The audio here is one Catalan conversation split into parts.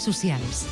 xarxes socials.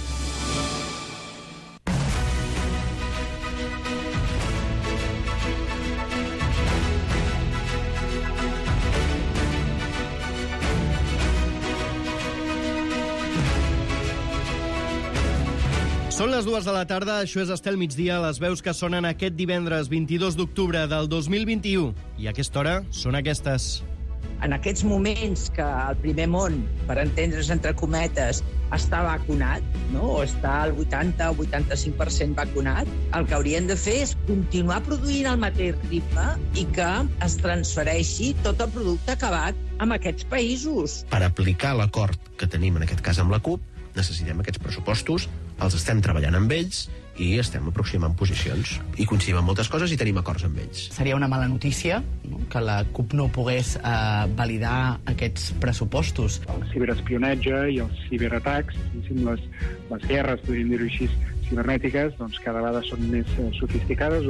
Són les 2 de la tarda, això és Estel Migdia, les veus que sonen aquest divendres 22 d'octubre del 2021. I a aquesta hora són aquestes. En aquests moments que el primer món, per entendre's entre cometes, està vacunat, no? O està al 80 o 85% vacunat, el que haurien de fer és continuar produint el mateix ritme i que es transfereixi tot el producte acabat amb aquests països. Per aplicar l'acord que tenim en aquest cas amb la CUP, necessitem aquests pressupostos, els estem treballant amb ells i estem aproximant posicions. I coincidim en moltes coses i tenim acords amb ells. Seria una mala notícia, no?, que la CUP no pogués validar aquests pressupostos. El ciberespionatge i els ciberatacs, les guerres, podríem dir-ho així, cibernètiques, doncs cada vegada són més sofisticades.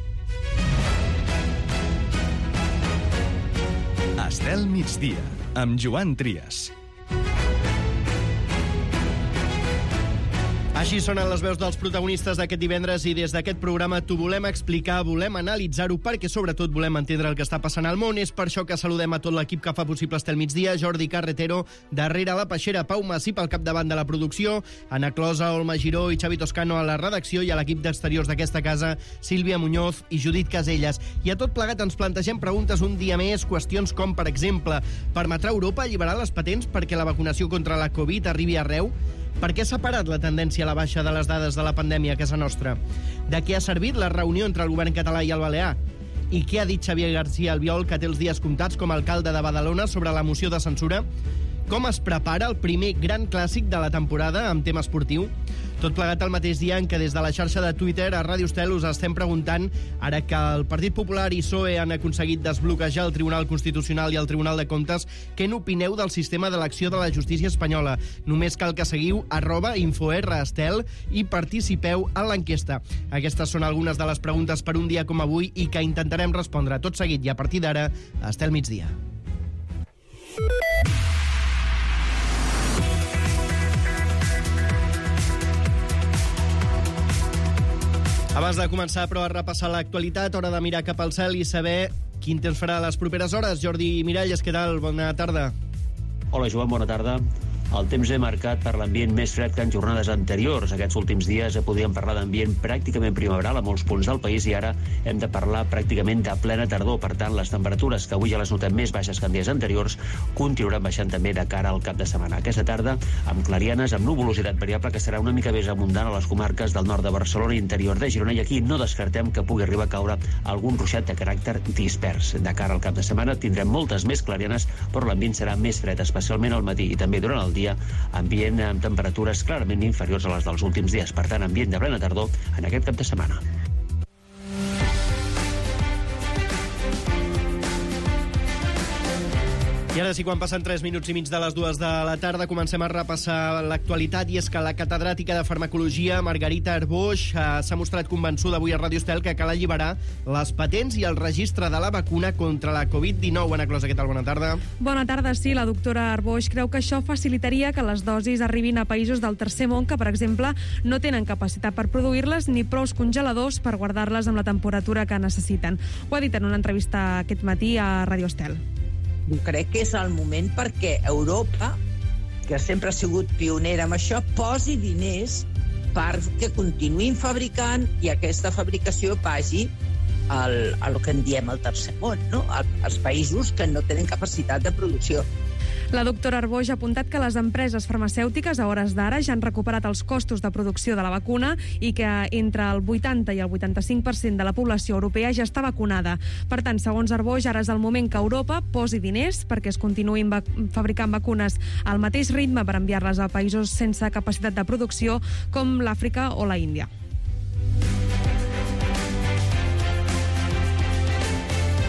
Estel Migdia, amb Joan Trias. Així sonen les veus dels protagonistes d'aquest divendres i des d'aquest programa t'ho volem explicar, volem analitzar-ho perquè sobretot volem entendre el que està passant al món. És per això que saludem a tot l'equip que fa possible Estel Migdia, Jordi Carretero, darrere la peixera, Pau Massip al capdavant de la producció, Anna Closa, Olma Giró i Xavi Toscano a la redacció i a l'equip d'exteriors d'aquesta casa, Sílvia Muñoz i Judit Caselles. I a tot plegat ens plantegem preguntes un dia més, qüestions com, per exemple, permetrà Europa alliberar les patents perquè la vacunació contra la Covid arribi arreu? Per què s'ha parat la tendència a la baixa de les dades de la pandèmia a casa nostra? De què ha servit la reunió entre el govern català i el balear? I què ha dit Xavier García Albiol, que té els dies comptats com a alcalde de Badalona, sobre la moció de censura? Com es prepara el primer gran clàssic de la temporada amb tema esportiu? Tot plegat al mateix dia en què des de la xarxa de Twitter a Ràdio Estel us estem preguntant, ara que el Partit Popular i PSOE han aconseguit desbloquejar el Tribunal Constitucional i el Tribunal de Comptes, què n'opineu del sistema d'elecció de la justícia espanyola? Només cal que seguiu @InfoRestel i participeu en l'enquesta. Aquestes són algunes de les preguntes per un dia com avui i que intentarem respondre tot seguit i a partir d'ara a Estel Migdia. Abans de començar, però, a repassar l'actualitat, hora de mirar cap al cel i saber quin temps farà les properes hores. Jordi Miralles, què tal? Bona tarda. Hola, Joan, bona tarda. El temps és marcat per l'ambient més fred que en jornades anteriors. Aquests últims dies podríem parlar d'ambient pràcticament primaveral a molts punts del país i ara hem de parlar pràcticament de plena tardor. Per tant, les temperatures, que avui ja les notem més baixes que en dies anteriors, continuaran baixant també de cara al cap de setmana. Aquesta tarda, amb clarianes, amb nuvolositat variable que serà una mica més abundant a les comarques del nord de Barcelona i interior de Girona, i aquí no descartem que pugui arribar a caure algun ruixat de caràcter dispers. De cara al cap de setmana tindrem moltes més clarianes, però l'ambient serà més fred, especialment al matí i també durant el dia, ambient amb temperatures clarament inferiors a les dels últims dies. Per tant, ambient de plena tardor en aquest cap de setmana. I ara sí, quan passen 3 minuts i mig de les 2 de la tarda, comencem a repassar l'actualitat, i és que la catedràtica de Farmacologia, Margarita Arboix, s'ha mostrat convençuda avui a Ràdio Estel que cal alliberar les patents i el registre de la vacuna contra la Covid-19. Anna Closa, què tal? Bona tarda. Bona tarda, sí. La doctora Arboix creu que això facilitaria que les dosis arribin a països del tercer món que, per exemple, no tenen capacitat per produir-les ni prous congeladors per guardar-les amb la temperatura que necessiten. Ho ha dit en una entrevista aquest matí a Ràdio Estel. Crec que és el moment perquè Europa, que sempre ha sigut pionera amb això, posi diners perquè continuïn fabricant i aquesta fabricació vagi al que en diem el tercer món, no? Als països que no tenen capacitat de producció. La doctora Arboix ha apuntat que les empreses farmacèutiques a hores d'ara ja han recuperat els costos de producció de la vacuna i que entre el 80 i el 85% de la població europea ja està vacunada. Per tant, segons Arboix, ara és el moment que Europa posi diners perquè es continuïn fabricant vacunes al mateix ritme per enviar-les a països sense capacitat de producció com l'Àfrica o la Índia. I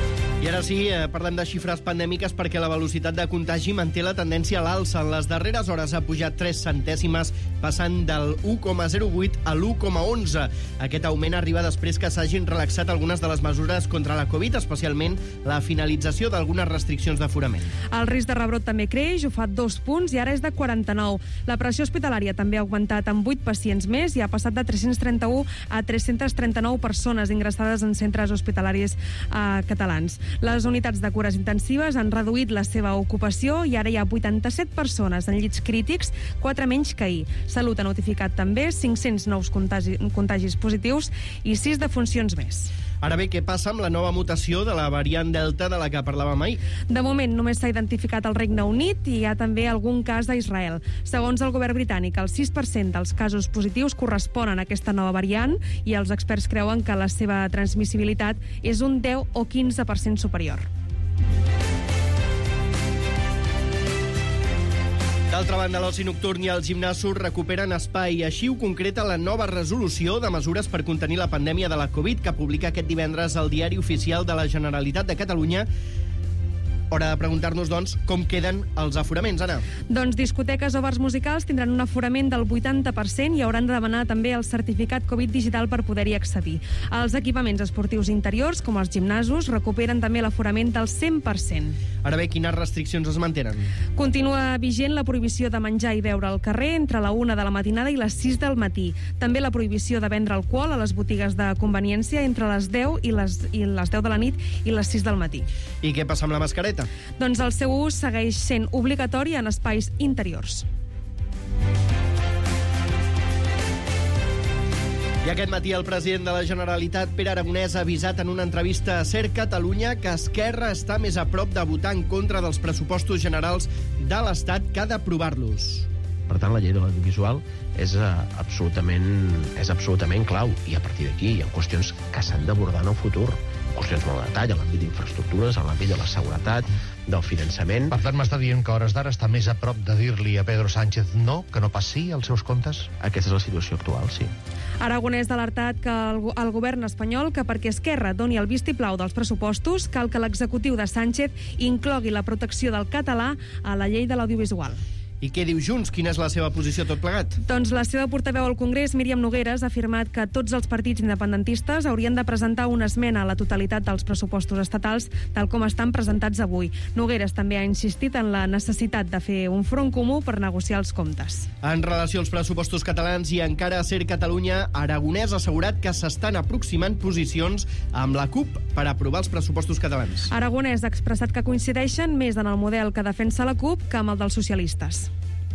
I ara sí, parlem de xifres pandèmiques perquè la velocitat de contagi manté la tendència a l'alça. En les darreres hores ha pujat 3 centèsimes, passant del 1,08 a l'1,11. Aquest augment arriba després que s'hagin relaxat algunes de les mesures contra la Covid, especialment la finalització d'algunes restriccions d'aforament. El risc de rebrot també creix, ho fa 2 punts i ara és de 49. La pressió hospitalària també ha augmentat amb 8 pacients més i ha passat de 331 a 339 persones ingressades en centres hospitalaris catalans. Les unitats de cures intensives han reduït la seva ocupació i ara hi ha 87 persones en llits crítics, 4 menys que ahir. Salut ha notificat també 500 nous contagis positius i 6 defuncions més. Ara bé, què passa amb la nova mutació de la variant Delta de la que parlàvem ahir? De moment només s'ha identificat al Regne Unit i hi ha també algun cas a Israel. Segons el govern britànic, el 6% dels casos positius corresponen a aquesta nova variant i els experts creuen que la seva transmissibilitat és un 10 o 15% superior. D'altra banda, l'oci nocturn i els gimnasos recuperen espai. Així ho concreta la nova resolució de mesures per contenir la pandèmia de la Covid que publica aquest divendres al Diari Oficial de la Generalitat de Catalunya. Hora de preguntar-nos, doncs, com queden els aforaments, Anna. Doncs discoteques o bars musicals tindran un aforament del 80% i hauran de demanar també el certificat Covid digital per poder-hi accedir. Els equipaments esportius interiors, com els gimnasos, recuperen també l'aforament del 100%. Ara bé, quines restriccions es mantenen? Continua vigent la prohibició de menjar i beure al carrer entre la 1 de la matinada i les 6 del matí. També la prohibició de vendre alcohol a les botigues de conveniència entre les 10 i les 10 de la nit i les 6 del matí. I què passa amb la mascareta? Doncs el seu ús segueix sent obligatori en espais interiors. I aquest matí el president de la Generalitat, Pere Aragonès, ha avisat en una entrevista a SER Catalunya que Esquerra està més a prop de votar en contra dels pressupostos generals de l'Estat que d'aprovar-los. Per tant, la llei de l'audiovisual és absolutament clau. I a partir d'aquí hi ha qüestions que s'han d'abordar en el futur. Qüestions molt de detall, a l'àmbit d'infraestructures, a l'àmbit de la seguretat, del finançament. Per tant, m'està dient que a hores d'ara està més a prop de dir-li a Pedro Sánchez no, que no pas sí, als seus comptes? Aquesta és la situació actual, sí. Aragonès ha alertat que el govern espanyol que perquè Esquerra doni el vistiplau dels pressupostos cal que l'executiu de Sánchez inclogui la protecció del català a la llei de l'audiovisual. I què diu Junts? Quina és la seva posició tot plegat? Doncs la seva portaveu al Congrés, Míriam Nogueras, ha afirmat que tots els partits independentistes haurien de presentar una esmena a la totalitat dels pressupostos estatals tal com estan presentats avui. Nogueras també ha insistit en la necessitat de fer un front comú per negociar els comptes. En relació als pressupostos catalans i encara a SER Catalunya, Aragonès ha assegurat que s'estan aproximant posicions amb la CUP per aprovar els pressupostos catalans. Aragonès ha expressat que coincideixen més en el model que defensa la CUP que amb el dels socialistes.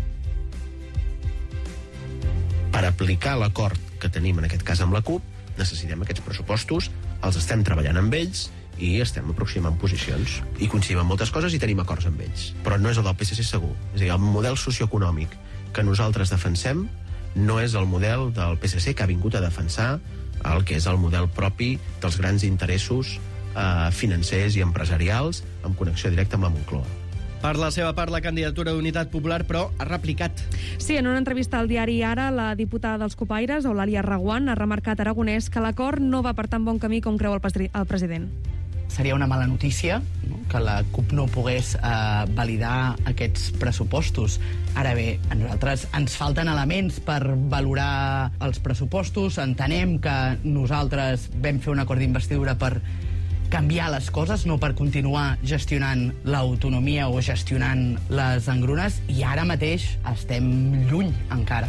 Per aplicar l'acord que tenim en aquest cas amb la CUP, necessitem aquests pressupostos, els estem treballant amb ells i estem aproximant posicions. I coincidim en moltes coses i tenim acords amb ells. Però no és el del PSC segur. És a dir, el model socioeconòmic que nosaltres defensem no és el model del PSC que ha vingut a defensar el que és el model propi dels grans interessos financers i empresarials amb connexió directa amb la Moncloa. Per la seva part, la candidatura d'Unitat Popular, però, ha replicat. Sí, en una entrevista al diari Ara, la diputada dels Copaires, Eulàlia Reguant, ha remarcat a Aragonès que l'acord no va per tan bon camí com creu el president. Seria una mala notícia, no?, que la CUP no pogués validar aquests pressupostos. Ara bé, a nosaltres ens falten elements per valorar els pressupostos. Entenem que nosaltres vam fer un acord d'investidura per canviar les coses, no per continuar gestionant l'autonomia o gestionant les engrunes, i ara mateix estem lluny encara.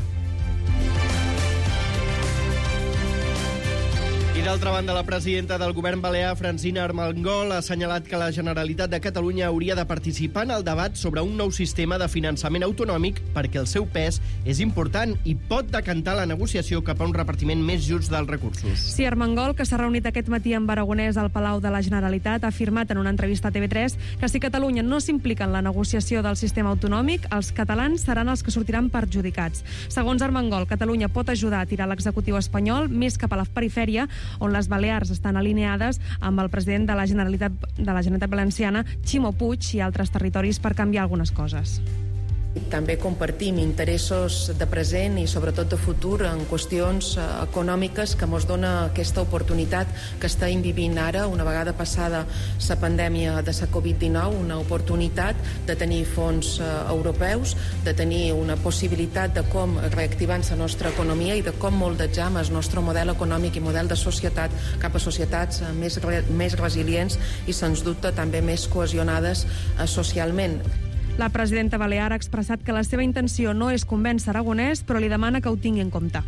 I d'altra banda, la presidenta del govern balear, Francina Armengol, ha assenyalat que la Generalitat de Catalunya hauria de participar en el debat sobre un nou sistema de finançament autonòmic perquè el seu pes és important i pot decantar la negociació cap a un repartiment més just dels recursos. Sí, Armengol, que s'ha reunit aquest matí amb Aragonès al Palau de la Generalitat, ha afirmat en una entrevista a TV3 que si Catalunya no s'implica en la negociació del sistema autonòmic, els catalans seran els que sortiran perjudicats. Segons Armengol, Catalunya pot ajudar a tirar l'executiu espanyol més cap a la perifèria, on les Balears estan alineades amb el president de la Generalitat Valenciana, Ximo Puig, i altres territoris per canviar algunes coses. També compartim interessos de present i sobretot de futur en qüestions econòmiques que ens dona aquesta oportunitat que estem vivint ara, una vegada passada la pandèmia de la Covid-19, una oportunitat de tenir fons europeus, de tenir una possibilitat de com reactivar la nostra economia i de com moldejar el nostre model econòmic i model de societat cap a societats més resilients i, sens dubte, també més cohesionades socialment. La presidenta balear ha expressat que la seva intenció no és convèncer Aragonès, però li demana que ho tingui en compte.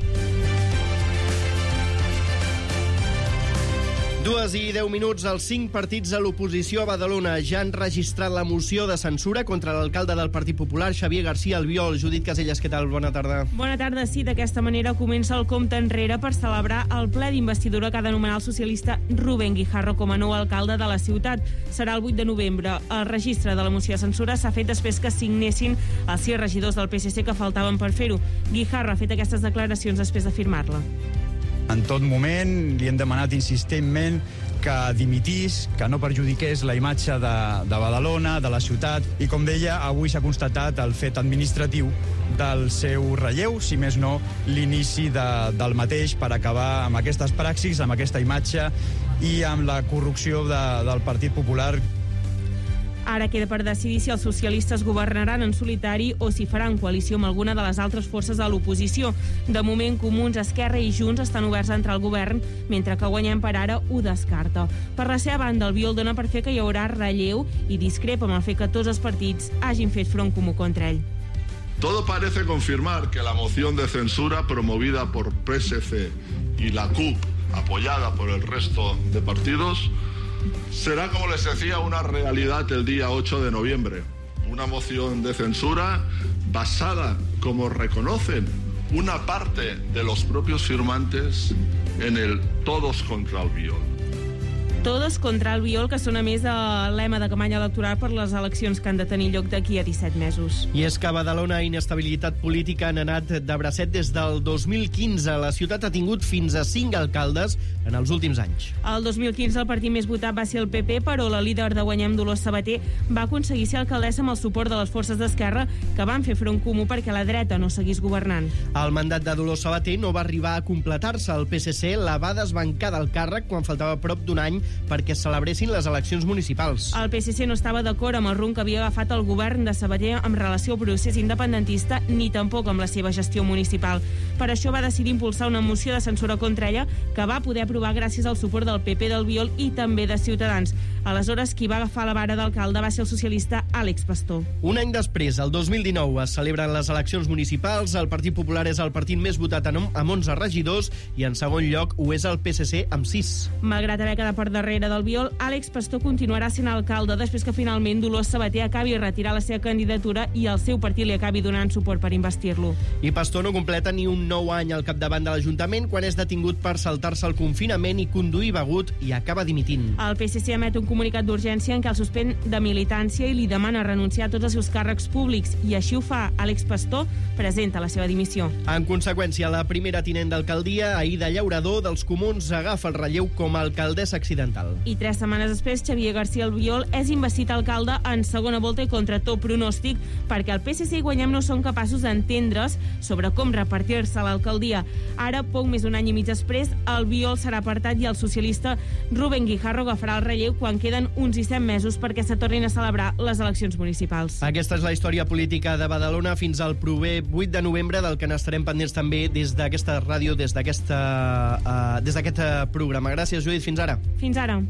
2:10. Els 5 partits a l'oposició a Badalona ja han registrat la moció de censura contra l'alcalde del Partit Popular, Xavier García Albiol. Judit Casellas, què tal? Bona tarda. Bona tarda. Sí, d'aquesta manera comença el compte enrere per celebrar el ple d'investidura que ha de nomenar el socialista Rubén Guijarro com a nou alcalde de la ciutat. Serà el 8 de novembre. El registre de la moció de censura s'ha fet després que signessin els 6 regidors del PSC que faltaven per fer-ho. Guijarro ha fet aquestes declaracions després de firmar-la. En tot moment li hem demanat insistentment que dimitís, que no perjudiqués la imatge de Badalona, de la ciutat, i com deia, avui s'ha constatat el fet administratiu del seu relleu, si més no, l'inici del mateix per acabar amb aquestes praxis, amb aquesta imatge i amb la corrupció del Partit Popular. Ara queda per decidir si els socialistes governaran en solitari o si faran coalició amb alguna de les altres forces de l'oposició. De moment, Comuns, Esquerra i Junts estan oberts a entrar al govern, mentre que Guanyem per ara ho descarta. Per la seva banda, Albiol dona per fer que hi haurà relleu i discrepa amb el fet que tots els partits hagin fet front comú contra ell. Todo parece confirmar que la moción de censura promovida por PSC y la CUP, apoyada por el resto de partidos, será, como les decía, una realidad el día 8 de noviembre. Una moción de censura basada, como reconocen una parte de los propios firmantes, en el todos contra Albiol. Todos contra Albiol, que són a més el lema de campanya electoral per les eleccions que han de tenir lloc d'aquí a 17 mesos. I és que a Badalona inestabilitat política han anat de bracet des del 2015. La ciutat ha tingut fins a 5 alcaldes en els últims anys. El 2015 el partit més votat va ser el PP, però la líder de Guanyem, Dolors Sabater, va aconseguir ser alcaldessa amb el suport de les forces d'Esquerra, que van fer front comú perquè la dreta no seguís governant. El mandat de Dolors Sabater no va arribar a completar-se. El PSC la va desbancar del càrrec quan faltava prop d'un any perquè es celebressin les eleccions municipals. El PSC no estava d'acord amb el rumb que havia agafat el govern de Sabater amb relació al procés independentista ni tampoc amb la seva gestió municipal. Per això va decidir impulsar una moció de censura contra ella que va poder aprovar gràcies al suport del PP d'Albiol i també de Ciutadans. Aleshores, qui va agafar la vara d'alcalde va ser el socialista Àlex Pastor. Un any després, el 2019, es celebren les eleccions municipals. El Partit Popular és el partit més votat amb 11 regidors i en segon lloc ho és el PSC amb 6. Malgrat haver quedat per darrere d'Albiol, Àlex Pastor continuarà sent alcalde després que finalment Dolors Sabater acabi de retirar la seva candidatura i el seu partit li acabi donant suport per investir-lo. I Pastor no completa ni un nou any al capdavant de l'Ajuntament quan és detingut per saltar-se el confinament i conduir begut i acaba dimitint. El PSC emet un comunicat d'urgència en què el suspèn de militància i li demana renunciar a tots els seus càrrecs públics, i així ho fa. Àlex Pastor presenta la seva dimissió. En conseqüència, la primera tinent d'alcaldia, Aïda Llaurador, dels Comuns, agafa el relleu com a alcaldessa accidental. I 3 setmanes després, Xavier García Albiol és investit alcalde en segona volta i contra tot pronòstic, perquè el PSC i Guanyem no són capaços d'entendre's sobre com repartir-se l'alcaldia. Ara, poc més d'un any i mig després, Albiol serà apartat i el socialista Rubén Guijarro agafarà el relleu quan queden uns 17 mesos perquè se tornin a celebrar les eleccions municipals. Aquesta és la història política de Badalona fins al proper 8 de novembre, del que n'estarem pendents també des d'aquesta ràdio, des d'aquest programa. Gràcies, Judit. Fins ara. Fins ara.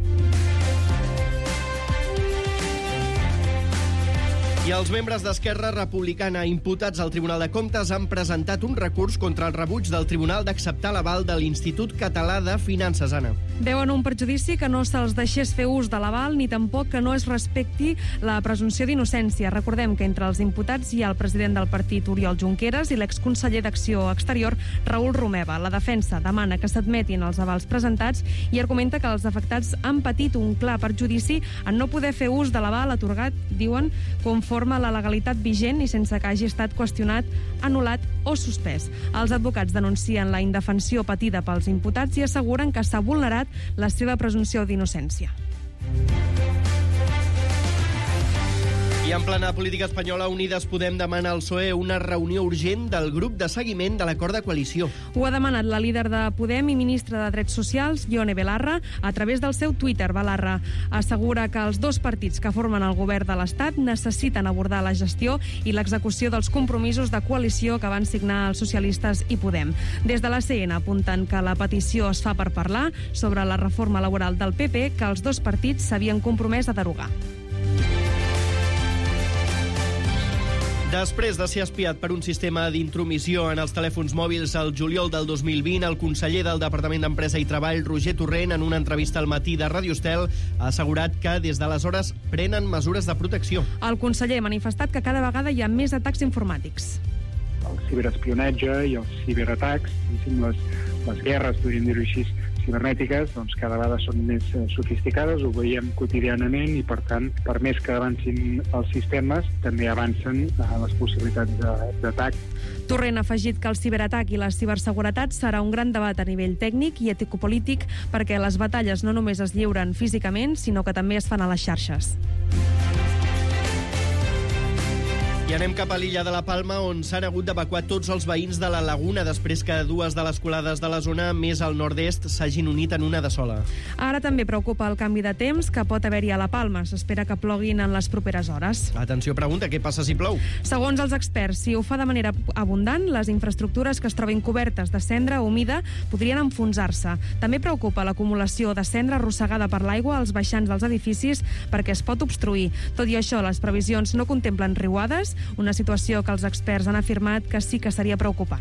I els membres d'Esquerra Republicana imputats al Tribunal de Comptes han presentat un recurs contra el rebuig del Tribunal d'acceptar l'aval de l'Institut Català de Finances, Anna. Veuen un perjudici que no se'ls deixés fer ús de l'aval ni tampoc que no es respecti la presumpció d'innocència. Recordem que entre els imputats hi ha el president del partit, Oriol Junqueras, i l'exconseller d'Acció Exterior, Raül Romeva. La defensa demana que s'admetin els avals presentats i argumenta que els afectats han patit un clar perjudici en no poder fer ús de l'aval atorgat, diuen, conforme a la legalitat vigent i sense que hagi estat qüestionat, anul·lat o suspès. Els advocats denuncien la indefensió patida pels imputats i asseguren que s'ha vulnerat la seva presumpció d'innocència. I en plena política espanyola, Unides Podem demana al PSOE una reunió urgent del grup de seguiment de l'acord de coalició. Ho ha demanat la líder de Podem i ministra de Drets Socials, Ione Belarra, a través del seu Twitter. Belarra assegura que els dos partits que formen el govern de l'Estat necessiten abordar la gestió i l'execució dels compromisos de coalició que van signar els socialistes i Podem. Des de la CN apunten que la petició es fa per parlar sobre la reforma laboral del PP que els dos partits s'havien compromès a derogar. Després de ser espiat per un sistema d'intromissió en els telèfons mòbils al juliol del 2020, el conseller del Departament d'Empresa i Treball, Roger Torrent, en una entrevista al matí de Radio Estel, ha assegurat que des d'aleshores prenen mesures de protecció. El conseller ha manifestat que cada vegada hi ha més atacs informàtics. El ciberespionatge i els ciberatacs, les guerres, podríem dir-ho així, cibernètiques, doncs cada vegada són més sofisticades, ho veiem quotidianament i, per tant, per més que avancin els sistemes, també avancen les possibilitats d'atac. Torrent ha afegit que el ciberatac i la ciberseguretat serà un gran debat a nivell tècnic i eticopolític perquè les batalles no només es lliuren físicament, sinó que també es fan a les xarxes. I anem cap a l'illa de la Palma, on s'han hagut d'evacuar tots els veïns de la Laguna després que dues de les colades de la zona més al nord-est s'hagin unit en una de sola. Ara també preocupa el canvi de temps que pot haver-hi a la Palma. S'espera que ploguin en les properes hores. Atenció, pregunta, què passa si plou? Segons els experts, si ho fa de manera abundant, les infraestructures que es trobin cobertes de cendra humida podrien enfonsar-se. També preocupa l'acumulació de cendra arrossegada per l'aigua als baixants dels edificis perquè es pot obstruir. Tot i això, les previsions no contemplen riuades, una situació que els experts han afirmat que sí que seria preocupant.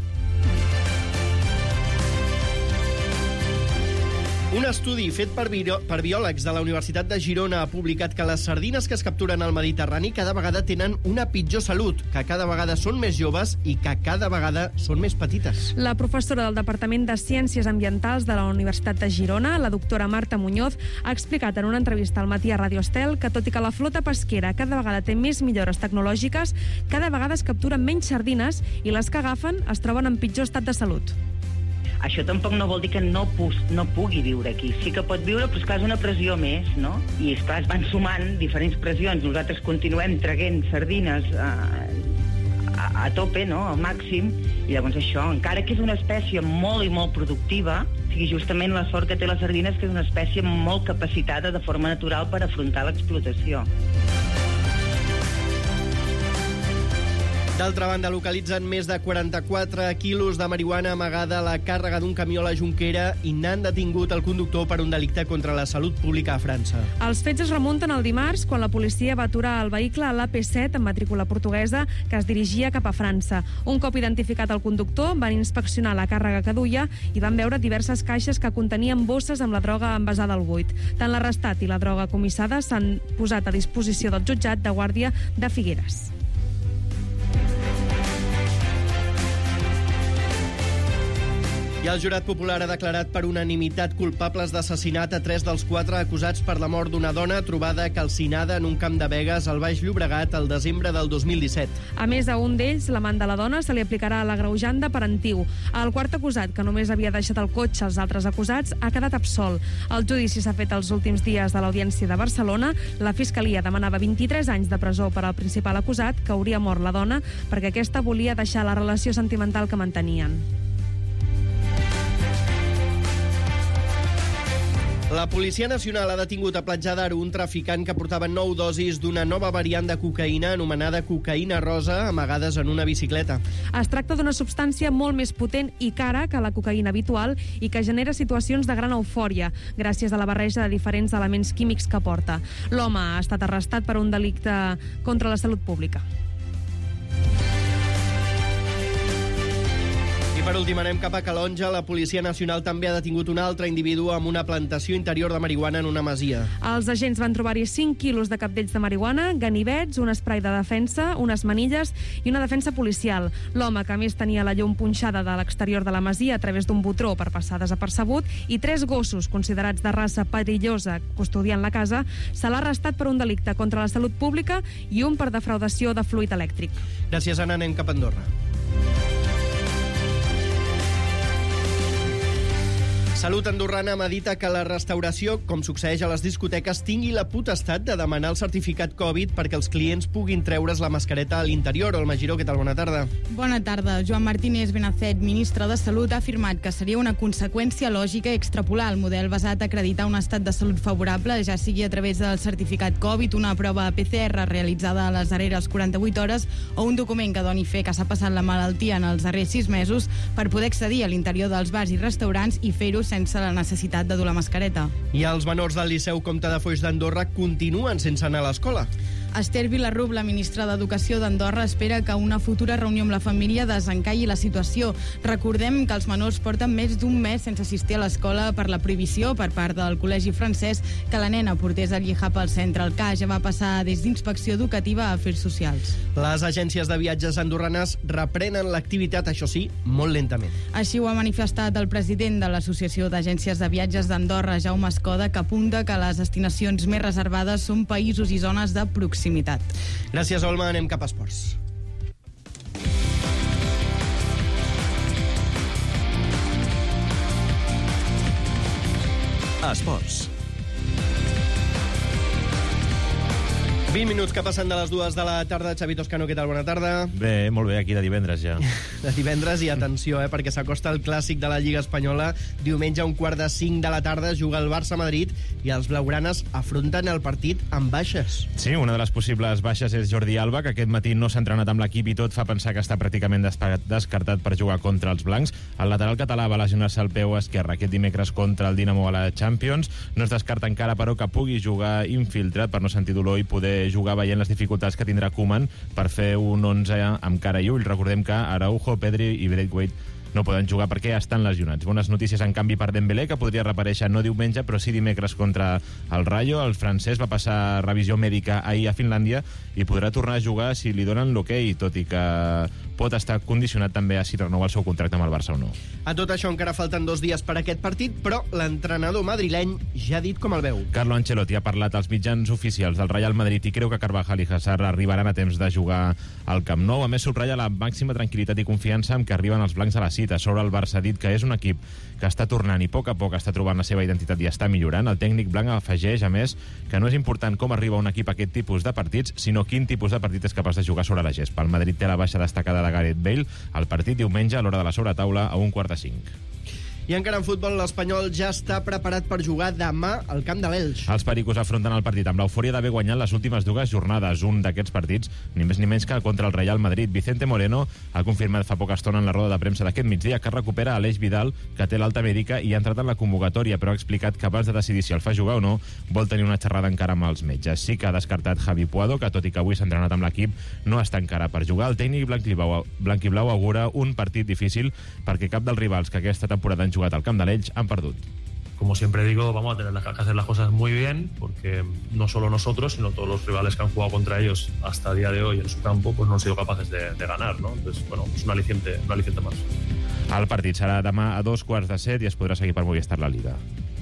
Un estudi fet per biòlegs de la Universitat de Girona ha publicat que les sardines que es capturen al Mediterrani cada vegada tenen una pitjor salut, que cada vegada són més joves i que cada vegada són més petites. La professora del Departament de Ciències Ambientals de la Universitat de Girona, la doctora Marta Muñoz, ha explicat en una entrevista al matí a Radio Estel que, tot i que la flota pesquera cada vegada té més millores tecnològiques, cada vegada es capturen menys sardines i les que agafen es troben en pitjor estat de salut. Això tampoc no vol dir que no pugui viure aquí. Sí que pot viure, però és una pressió més, no? I, esclar, es van sumant diferents pressions. Nosaltres continuem traguent sardines a tope, no?, al màxim, i llavors això, encara que és una espècie molt i molt productiva, o sigui, justament la sort que té la sardina és que és una espècie molt capacitada de forma natural per afrontar l'explotació. D'altra banda, localitzen més de 44 quilos de marihuana amagada a la càrrega d'un camió a la Jonquera i n'han detingut el conductor per un delicte contra la salut pública a França. Els fets es remunten al dimarts, quan la policia va aturar el vehicle a l'AP7 amb matrícula portuguesa que es dirigia cap a França. Un cop identificat el conductor, van inspeccionar la càrrega que duia i van veure diverses caixes que contenien bosses amb la droga envasada al buit. Tant l'arrestat i la droga comissada s'han posat a disposició del jutjat de guàrdia de Figueres. I el jurat popular ha declarat per unanimitat culpables d'assassinat a 3 dels 4 acusats per la mort d'una dona trobada calcinada en un camp de Begues al Baix Llobregat el desembre del 2017. A més, a un d'ells, l'amant de la dona, se li aplicarà l'agreujant de parentiu. El quart acusat, que només havia deixat el cotxe als altres acusats, ha quedat absolt. El judici s'ha fet els últims dies de l'Audiència de Barcelona. La Fiscalia demanava 23 anys de presó per al principal acusat, que hauria mort la dona, perquè aquesta volia deixar la relació sentimental que mantenien. La Policia Nacional ha detingut a Platja d'Aro un traficant que portava 9 dosis d'una nova variant de cocaïna anomenada cocaïna rosa amagades en una bicicleta. Es tracta d'una substància molt més potent i cara que la cocaïna habitual i que genera situacions de gran eufòria gràcies a la barreja de diferents elements químics que porta. L'home ha estat arrestat per un delicte contra la salut pública. Per últim, anem cap a Calonja. La Policia Nacional també ha detingut un altre individu amb una plantació interior de marihuana en una masia. Els agents van trobar-hi 5 quilos de capdells de marihuana, ganivets, un esprai de defensa, unes manilles i una defensa policial. L'home, que a més tenia la llum punxada de l'exterior de la masia a través d'un botró per passar desapercebut, i 3 gossos considerats de raça perillosa custodiant la casa, se l'ha arrestat per un delicte contra la salut pública i un per defraudació de fluid elèctric. Gràcies, Anna. Anem cap a Andorra. Salut andorrana medita que la restauració, com succeeix a les discoteques, tingui la potestat de demanar el certificat Covid perquè els clients puguin treure's la mascareta a l'interior. Olma Giró, què tal? Bona tarda. Bona tarda. Joan Martínez Benacet, ministre de Salut, ha afirmat que seria una conseqüència lògica extrapolar el model basat a acreditar un estat de salut favorable, ja sigui a través del certificat Covid, una prova PCR realitzada a les darreres 48 hores o un document que doni fe que s'ha passat la malaltia en els darrers 6 mesos per poder accedir a l'interior dels bars i restaurants i fer-ho sense la necessitat de dur la mascareta. I els menors del Liceu Comte de Foix d'Andorra continuen sense anar a l'escola. Esther Vilarrub, la ministra d'Educació d'Andorra, espera que una futura reunió amb la família desencalli la situació. Recordem que els menors porten més d'un mes sense assistir a l'escola per la prohibició per part del Col·legi Francès que la nena portés el hijab al centre. El cas ja va passar des d'Inspecció Educativa a Afers Socials. Les agències de viatges andorranes reprenen l'activitat, això sí, molt lentament. Així ho ha manifestat el president de l'Associació d'Agències de Viatges d'Andorra, Jaume Escoda, que apunta que les destinacions més reservades són països i zones de proximitat. Gràcies, Olma. Anem cap a esports. Esports. 20 minuts que passen de les 2 de la tarda. Xavi Toscano, què tal? Bona tarda. Bé, molt bé, aquí de divendres ja. De divendres, i atenció, perquè s'acosta el clàssic de la Lliga Espanyola. Diumenge a 4:45 de la tarda juga el Barça-Madrid i els blaugranes afronten el partit amb baixes. Sí, una de les possibles baixes és Jordi Alba, que aquest matí no s'ha entrenat amb l'equip i tot fa pensar que està pràcticament descartat per jugar contra els blancs. El lateral català va lesionar-se el peu esquerre aquest dimecres contra el Dinamo a la Champions. No es descarta encara, però, que pugui jugar infiltrat per no sentir dolor i poder jugar veient les dificultats que tindrà Koeman per fer un 11 amb cara i ull. Recordem que Araujo, Pedri i Braithwaite no poden jugar perquè estan lesionats. Bones notícies, en canvi, per Dembélé, que podria reaparèixer no diumenge, però sí dimecres contra el Rayo. El francès va passar revisió mèdica ahir a Finlàndia i podrà tornar a jugar si li donen l'hoquei, tot i que pot estar condicionat també a si renova el seu contracte amb el Barça o no. A tot això encara falten 2 dies per aquest partit, però l'entrenador madrileny ja ha dit com el veu. Carlo Ancelotti ha parlat als mitjans oficials del Real Madrid i creu que Carvajal i Hazard arribaran a temps de jugar al Camp Nou. A més, subratlla la màxima tranquil·litat i confiança amb què arriben els blancs a la cita. Sobre el Barça ha dit que és un equip que està tornant i a poc està trobant la seva identitat i està millorant. El tècnic blanc afegeix, a més, que no és important com arriba un equip a aquest tipus de partits, sinó quin tipus de partit és capaç de jugar sobre la gespa. El Madrid té la baixa destacada de Gareth Bale. El partit diumenge a l'hora de la sobretaula a 4:45. I encara en futbol, l'Espanyol ja està preparat per jugar demà al camp de l'Elx. Els pericos afronten el partit amb l'eufòria d'haver guanyat les últimes 2 jornades. Un d'aquests partits, ni més ni menys que contra el Real Madrid. Vicente Moreno ha confirmat fa poca estona en la roda de premsa d'aquest migdia que recupera Aleix Vidal, que té l'alta mèdica i ha entrat en la convocatòria, però ha explicat que abans de decidir si el fa jugar o no, vol tenir una xerrada encara amb els metges. Sí que ha descartat Javi Puado, que tot i que avui s'ha entrenat amb l'equip, no està encara per jugar. El tècnic blanquiblau augura un partit difícil perquè cap dels rivals que aquesta temporada han jugat al camp de l'Elx han perdut. Como siempre digo, vamos a tener que hacer las cosas muy bien, porque no solo nosotros, sino todos los rivales que han jugado contra ellos hasta el día de hoy en su campo, pues no han sido capaces de ganar, ¿no? Entonces, bueno, es un aliciente más. El partit serà demà a 7:15 i es podrà seguir per Movistar la Liga.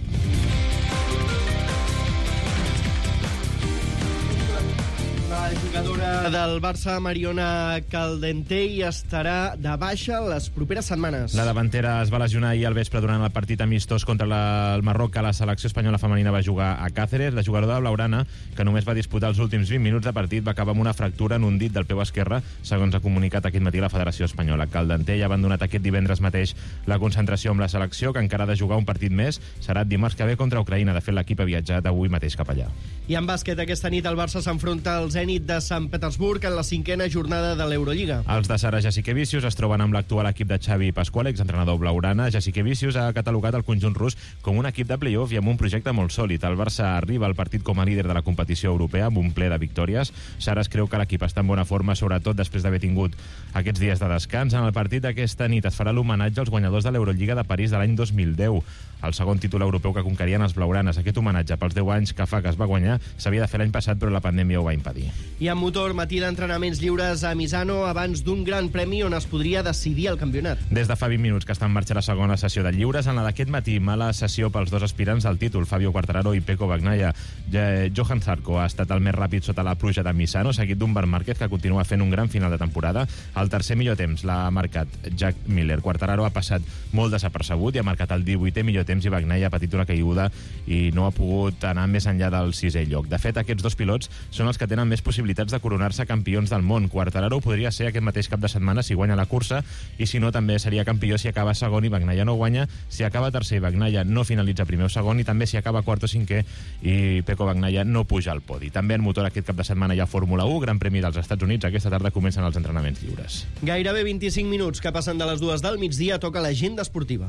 La jugadora del Barça, Mariona Caldentey, estarà de baixa les properes setmanes. La davantera es va lesionar ahir al vespre durant el partit amistós contra el Marroc, que la selecció espanyola femenina va jugar a Càceres. La jugadora blaugrana, que només va disputar els últims 20 minuts de partit, va acabar amb una fractura en un dit del peu esquerre, segons ha comunicat aquest matí la Federació Espanyola. Caldentey ha abandonat aquest divendres mateix la concentració amb la selecció, que encara ha de jugar un partit més. Serà dimarts que ve contra Ucraïna. De fet, l'equip ha viatjat avui mateix cap allà. I en bàsquet, aquesta nit el Barça s'enfronta al Zenit de Sant Petersburg en la 5a jornada de l'Eurolliga. Els de Sara Jassikevicius es troben amb l'actual equip de Xavi Pasquale, exentrenador blaugrana. Jassikevicius ha catalogat el conjunt rus com un equip de play-off i amb un projecte molt sòlid. El Barça arriba al partit com a líder de la competició europea amb un ple de victòries. Sara es creu que l'equip està en bona forma, sobretot després d'haver tingut aquests dies de descans. En el partit d'aquesta nit es farà l'homenatge als guanyadors de l'Eurolliga de París de l'any 2010, el segon títol europeu que conquerien els blaugranes. Aquest homenatge pels 10 anys que fa que es va guanyar s'havia de fer l'any passat, però la pandèmia ho va impedir. I en motor, matí d'entrenaments lliures a Misano abans d'un gran premi on es podria decidir el campionat. Des de fa 20 minuts que està en marxa la segona sessió de lliures. En la d'aquest matí, mala sessió pels dos aspirants al títol, Fabio Quartararo i Pecco Bagnaia. Johan Zarco ha estat el més ràpid sota la pluja de Misano, seguit d'un Marc Márquez que continua fent un gran final de temporada. El tercer millor temps l'ha marcat Jack Miller. Quartararo ha passat molt desapercebut i ha marcat el 18è millor temps, i Bagnaia ha patit una caiguda i no ha pogut anar més enllà del 6è lloc. De fet, aquests dos pilots són els que tenen més possibilitats de coronar-se campions del món. Quartararo podria ser aquest mateix cap de setmana si guanya la cursa, i si no també seria campió si acaba segon i Bagnaia no guanya, si acaba tercer i Bagnaia no finalitza primer o segon, i també si acaba quart o cinquè i Pecco Bagnaia no puja al podi. També en motor aquest cap de setmana hi ha Fórmula 1, Gran Premi dels Estats Units. Aquesta tarda comencen els entrenaments lliures. Gairebé 25 minuts que passen de les 2 del migdia, toca l'agenda esportiva.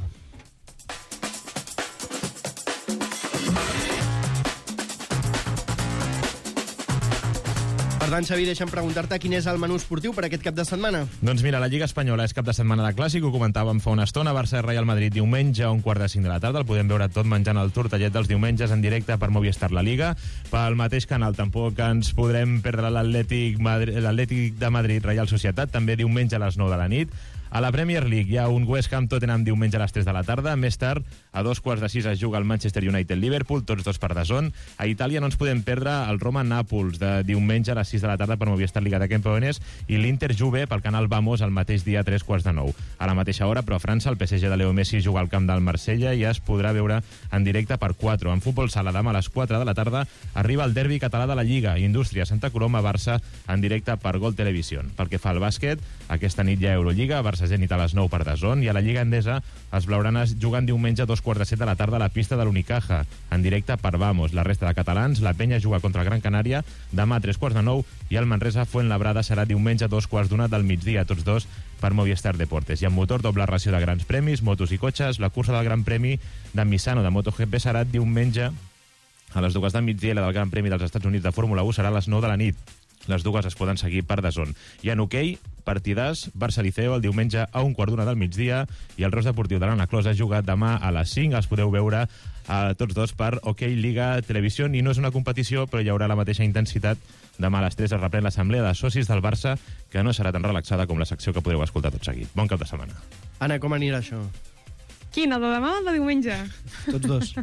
Per tant, Xavi, deixa'm preguntar-te quin és el menú esportiu per aquest cap de setmana. Doncs mira, la Lliga Espanyola és cap de setmana de clàssic, ho comentàvem fa una estona. Barça i Real Madrid diumenge a 1:45 de la tarda. El podem veure tot menjant el tortellet dels diumenges en directe per Movistar La Liga. Pel mateix canal tampoc ens podrem perdre l'Atlètic de Madrid, Real Societat, també diumenge a les 9 de la nit. A la Premier League hi ha un West Ham Tottenham diumenge a les 3 de la tarda. Més tard, a 2:15 es juga el Manchester United-Liverpool, tots dos per DAZN. A Itàlia no ens podem perdre el Roma-Nàpols de diumenge a les 6 de la tarda per Movistar Liga de Campeones, i l'Inter-Juve pel canal Vamos el mateix dia a 3:45. A la mateixa hora, però a França, el PSG de Leo Messi juga al camp del Marsella i es podrà veure en directe per 4. En futbol sala, demà a les 4 de la tarda arriba el derbi català de la Lliga, Indústria Santa Coloma-Barça en directe per Gol Televisió. Pel que fa al bàsquet, aquesta nit hi ha Eurolliga, Barça Zenit a les 9 per DAZN, i a la Lliga Endesa els blaugranes juguen diumenge a 2:15 de la tarda a la pista de l'Unicaja, en directe per Vamos. La resta de catalans, la Penya juga contra el Gran Canària demà a 3:15, i el Manresa Fuenlabrada serà diumenge a 2:15 del migdia, tots dos per Movistar Deportes. I en motor, doble ració de grans premis, motos i cotxes. La cursa del Gran Premi de Misano de MotoGP serà diumenge a les 2 del migdia, i la del Gran Premi dels Estats Units de Fórmula 1 serà a les 9 de la nit. Les dues es poden seguir per DAZN. I en hoquei, partidàs, Barça-Liceo el diumenge a 1:15 del migdia, i el Reus Deportiu de l'Anna Closa juga demà a les 5. Els podeu veure tots dos per Hockey Liga Televisió, i no és una competició, però hi haurà la mateixa intensitat. Demà a les 3 es reprèn l'assemblea de socis del Barça, que no serà tan relaxada com la secció que podeu escoltar tot seguit. Bon cap de setmana. Anna, com anirà això? Quin, el de demà o el de diumenge? Tots dos.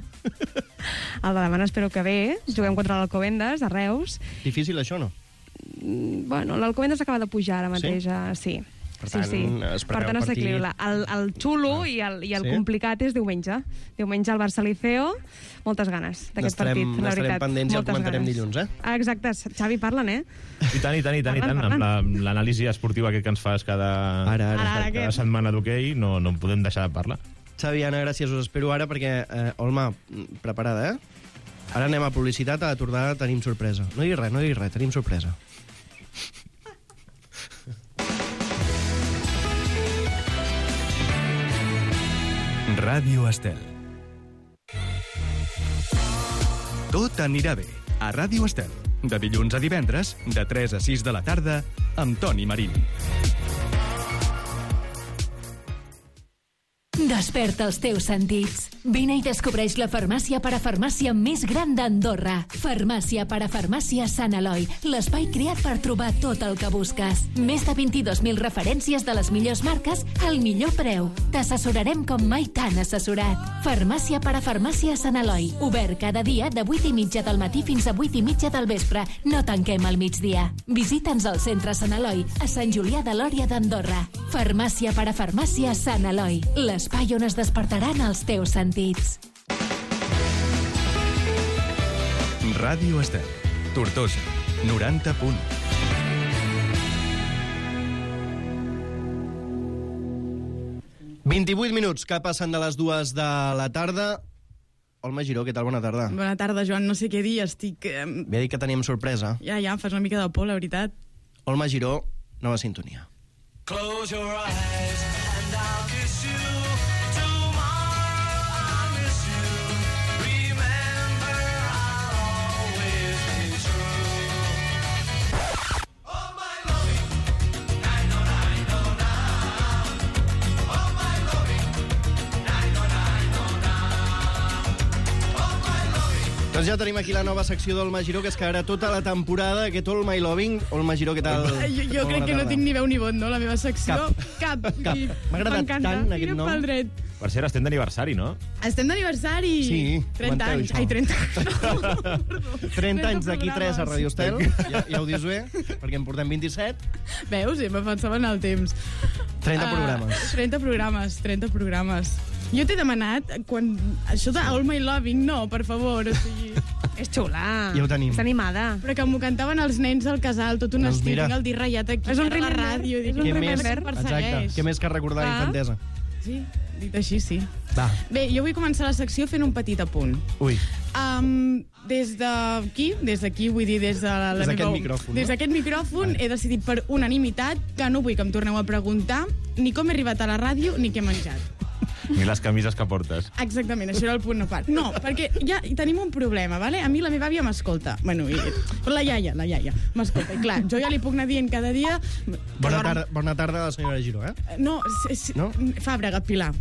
El de demà espero que bé. Juguem contra l'Alcobendas, a Reus. Difícil això, no? Bueno, l'Alcobendas acaba de pujar ara mateix. Sí. Per tant, es per tant, s'equilibra. El xulo i el complicat és diumenge. Diumenge al Barça-Liceo. Moltes ganes d'aquest partit, la veritat. Estarem pendents i el comentarem dilluns, eh? Exacte. Xavi, parlen, eh? I tant. Amb l'anàlisi esportiva aquest que ens fas cada setmana d'hoquei, no en podem deixar de parlar. Xavi, Anna, gràcies. Us espero ara perquè, Olma, preparada, eh? Ara anem a publicitat, a la tornada tenim sorpresa. No diguis res, tenim sorpresa. Ràdio Estel. Tot anirà bé a Ràdio Estel. De dilluns a divendres, de 3 a 6 de la tarda, amb Toni Marín. Desperta els teus sentits. Vine i descobreix la farmàcia parafarmàcia més gran d'Andorra. Farmàcia parafarmàcia Sant Eloi, l'espai creat per trobar tot el que busques. Més de 22.000 referències de les millors marques al millor preu. T'assessorarem com mai t'han assessorat. Farmàcia parafarmàcia Sant Eloi. Obert cada dia de 8:30 del matí fins a 8:30 del vespre. No tanquem al migdia. Visita'ns al centre Sant Eloi, a Sant Julià de Lòria d'Andorra. Farmàcia parafarmàcia Sant Eloi, l'espai on es despertaran els teus sentits. Ràdio Estel, Tortosa, 90 punt. «28 minuts que passen de les 2 de la tarda». Olma Giró, què tal? Bona tarda. Bona tarda, Joan. No sé què dir, estic... Ve a dir que teníem sorpresa. Ja, fas una mica de por, la veritat. Olma Giró, nova sintonia. Close your eyes and I'll kiss you. Tomorrow I'll miss you. Remember, I'll always be true. Oh my loving, I know, now. Oh my loving, I know, now. Oh my loving. Doncs ja tenim aquí la nova secció d'Olma Giró, que es quedarà tota la temporada, aquest All My Loving. Olma Giró, què tal? Jo crec que no tinc ni veu ni vot, no, la meva secció. Cap. M'ha agradat tant aquest nom. Pel dret. Per cert, estem d'aniversari, no? Estem d'aniversari. Sí. 30 anys. Ai, 30 anys. 30 anys d'aquí 3 a Radio Estel. Ja ho dius bé, perquè en portem 27. Veus? Ja me pensaven el temps. 30 programes. Jo t'he demanat, quan... això de All My Loving, no, per favor, o sigui... És xula. Ja ho tenim. És animada. Però que m'ho cantaven els nens al casal, tot un estil, tinc el dir ratllat aquí, és un a la ràdio. És un remember. Exacte. Què més que recordar la infantesa? Sí, dit així, sí. Va. Bé, jo vull començar la secció fent un petit apunt. Ui. Des d'aquí, vull dir, des de la des d'aquest meva... micròfon, Des d'aquest micròfon he decidit per unanimitat que no vull que em torneu a preguntar ni com he arribat a la ràdio ni què he menjat. Ni les camises que portes. Exactament, això era el punt a part. No, perquè ja tenim un problema, ¿vale? A mi la meva àvia m'escolta. Bueno, la iaia m'escolta. I clar, jo ja li puc anar dient cada dia... Bona tarda a la senyora Giró, eh? No, no? Fàbrega, Pilar.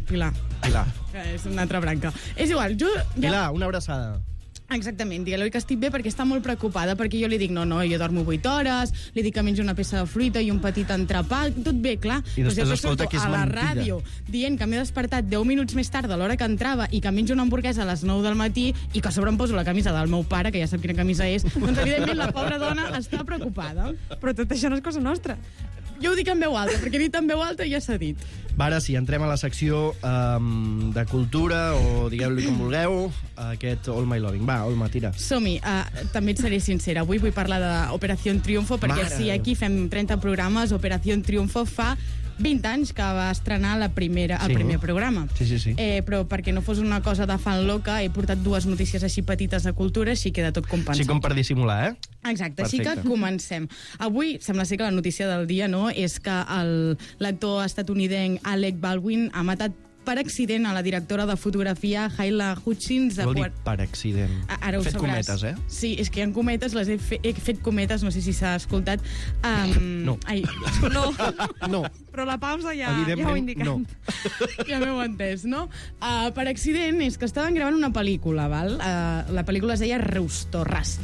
És una altra branca. És igual, jo... Pilar, una abraçada. Exactament, digue-li que estic bé perquè està molt preocupada, perquè jo li dic, no, jo dormo 8 hores, li dic que menjo una peça de fruita i un petit entrepà, tot bé, clar. I després escolta que és a la mentida. ràdio dient que m'he despertat 10 minuts més tard de l'hora que entrava i que menjo una hamburguesa a les 9 del matí i que a sobre em poso la camisa del meu pare, que ja sap quina camisa és, doncs evidentment la pobra dona està preocupada. Però tot això no és cosa nostra. Jo ho dic en veu alta, perquè dit en veu alta ja s'ha dit. Va, ara sí, entrem a la secció de cultura, o digueu-li com vulgueu, aquest All My Loving. Va, Olma, tira. Som-hi. També et seré sincera. Avui vull parlar d'Operació Triunfo, perquè si aquí fem 30 programes, Operació Triunfo fa 20 anys que va estrenar el primer programa. Sí. Però perquè no fos una cosa de fan loca, he portat 2 notícies així petites de cultura, així queda tot compensat. Així com per dissimular, eh? Exacte, Perfecte. així que comencem. Avui sembla ser que la notícia del dia, no?, és que l'actor estatunidenc Alec Baldwin ha matat per accident a la directora de fotografia Halyna Hutchins. Què vol dir per accident? Ara ho fet sabràs. cometes, eh? Sí, és que hi ha cometes, les he fet cometes, no sé si s'ha escoltat. No. Ai, no. Però la pausa ja ho ha indicat. No. Ja m'heu entès, no? Per accident és que estaven gravant una pel·lícula, val? La pel·lícula es deia Rust. Rust.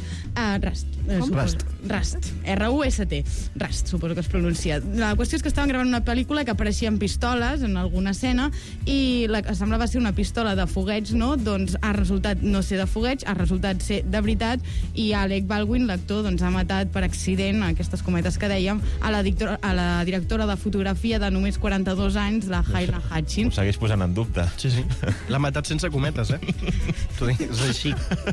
R-U-S-T. Rust, suposo que es pronuncia. La qüestió és que estaven gravant una pel·lícula que apareixien pistoles en alguna escena i semblava ser una pistola de fogueig, no? Doncs ha resultat no ser de fogueig, ha resultat ser de veritat, i Alec Baldwin, l'actor, doncs ha matat per accident, aquestes cometes que dèiem, a la directora de fotografia de només 42 anys, la Halyna Hutchins. Ho segueix posant en dubte. Sí. L'ha matat sense cometes, eh? T'ho dic, és així.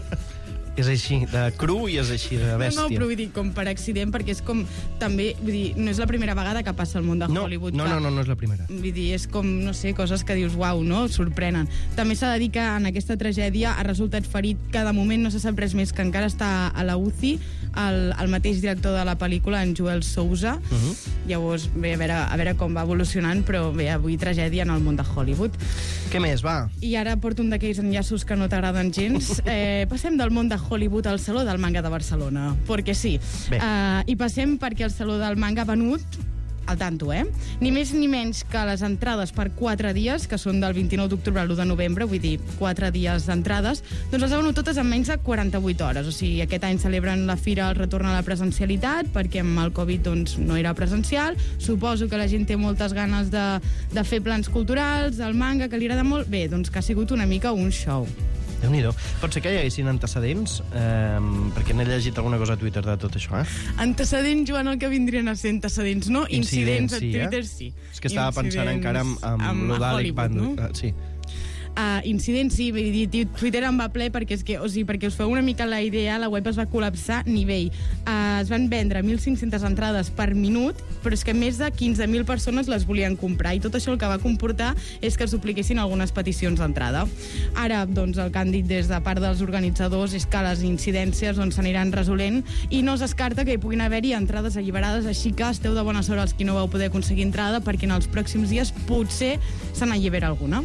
És així, de cru i és així, de bèstia. No, però vull dir, com per accident, perquè és com, també, vull dir, no és la primera vegada que passa al món de Hollywood. No és la primera. Vull dir, és com, no sé, coses que dius, uau, no?, sorprenen. També s'ha de dir que en aquesta tragèdia ha resultat ferit, que de moment no se sap res més, que encara està a la UCI, el mateix director de la pel·lícula, en Joel Souza. Llavors, bé, a veure com va evolucionant, però bé, avui tragèdia en el món de Hollywood. Què més, va? I ara porto un d'aquells enllaços que no t'agraden gens. Passem del món de Hollywood al Saló del Manga de Barcelona, perquè sí. I passem perquè el Saló del Manga ha venut al tanto, ni més ni menys que les entrades per 4 dies, que són del 29 d'octubre a l'1 de novembre, vull dir, 4 dies d'entrades, doncs les ha venut totes en menys de 48 hores. O sigui, aquest any celebren la fira el retorn a la presencialitat, perquè amb el Covid doncs, no era presencial. Suposo que la gent té moltes ganes de fer plans culturals, el manga, que li agrada molt. Bé, doncs que ha sigut una mica un show. Déu-n'hi-do. Pot ser que hi haguessin antecedents? Perquè n'he llegit alguna cosa a Twitter de tot això, Antecedents, Joan, el que vindrien a ser antecedents, no? Incidents a Twitter, sí. És que estava pensant encara amb lo d'Alec Baldwin. Sí. Incidents, sí, vull dir, Twitter en va ple perquè perquè us feu una mica la idea, la web es va col·lapsar nivell. Es van vendre 1.500 entrades per minut, però és que més de 15.000 persones les volien comprar, i tot això el que va comportar és que es dupliquessin algunes peticions d'entrada. Ara, doncs, el que han dit des de part dels organitzadors és que les incidències s'aniran resolent i no es descarta que hi puguin haver-hi entrades alliberades, així que esteu de bona sort els qui no vau poder aconseguir entrada, perquè en els pròxims dies potser se n'allibera alguna.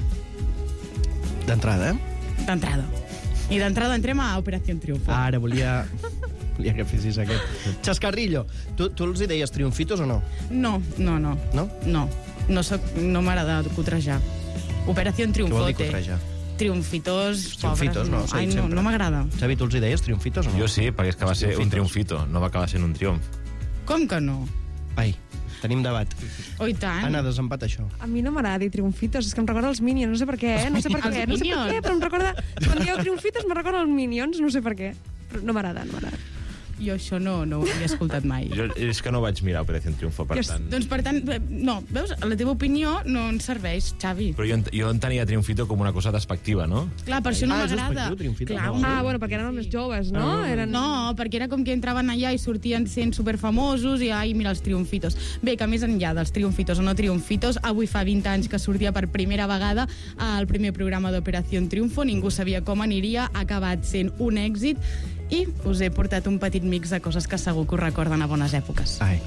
D'entrada, D'entrada. I d'entrada entrem a Operació Triunfo. Ara volia que fessis aquest. Chascarrillo, tu els hi deies triomfitos o no? No? No m'agrada cotrejar. Operació Triunfote. Què vol dir cotrejar? Triomfitos, Triomfitos, no? Ai, no m'agrada. Xavi, tu els hi deies triomfitos o no? Jo sí, perquè és que va ser un triomfito, no va acabar sent un triomf. Com que no? Ai, tenim debat. Oh, i tant. Anna, desempat això. A mi no m'agrada dir triomfitos, és que em recorda els Minions, no sé per què, però em recorda... Quan dieu triomfitos em recorda els Minions, no sé per què. Però no m'agrada. Jo això no ho havia escoltat mai. Jo és que no vaig mirar Operación Triunfo, per tant... Doncs per tant, no, veus, la teva opinió no ens serveix, Xavi. Però jo entenia Triomfito com una cosa despectiva, no? Clar, per això no m'agrada. Bueno, perquè eren els més joves, no? No, perquè era com que entraven allà i sortien sent superfamosos i, ai, mira, els triomfitos. Bé, que més enllà dels triomfitos o no triomfitos, avui fa 20 anys que sortia per primera vegada al primer programa d'Operación Triunfo, ningú sabia com aniria, ha acabat sent un èxit i us he portat un petit mix de coses que segur que us recorden a bones èpoques. Ai.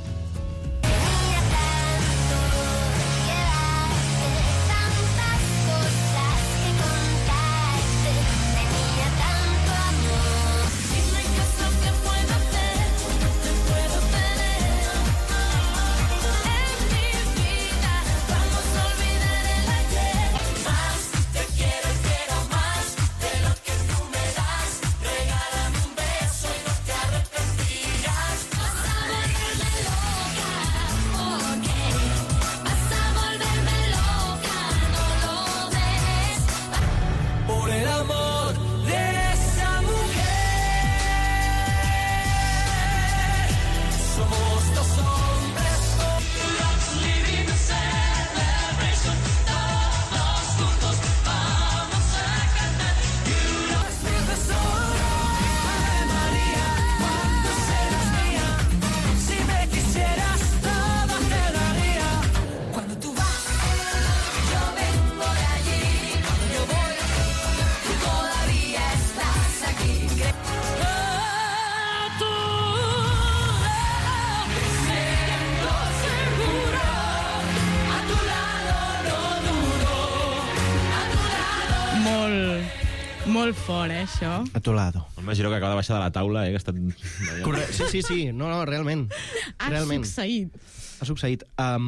Molt fort, això. A tu lado. M'imagino que acaba de baixar de la taula, que ha estat... Sí. No, realment. Ha succeït. Ha succeït.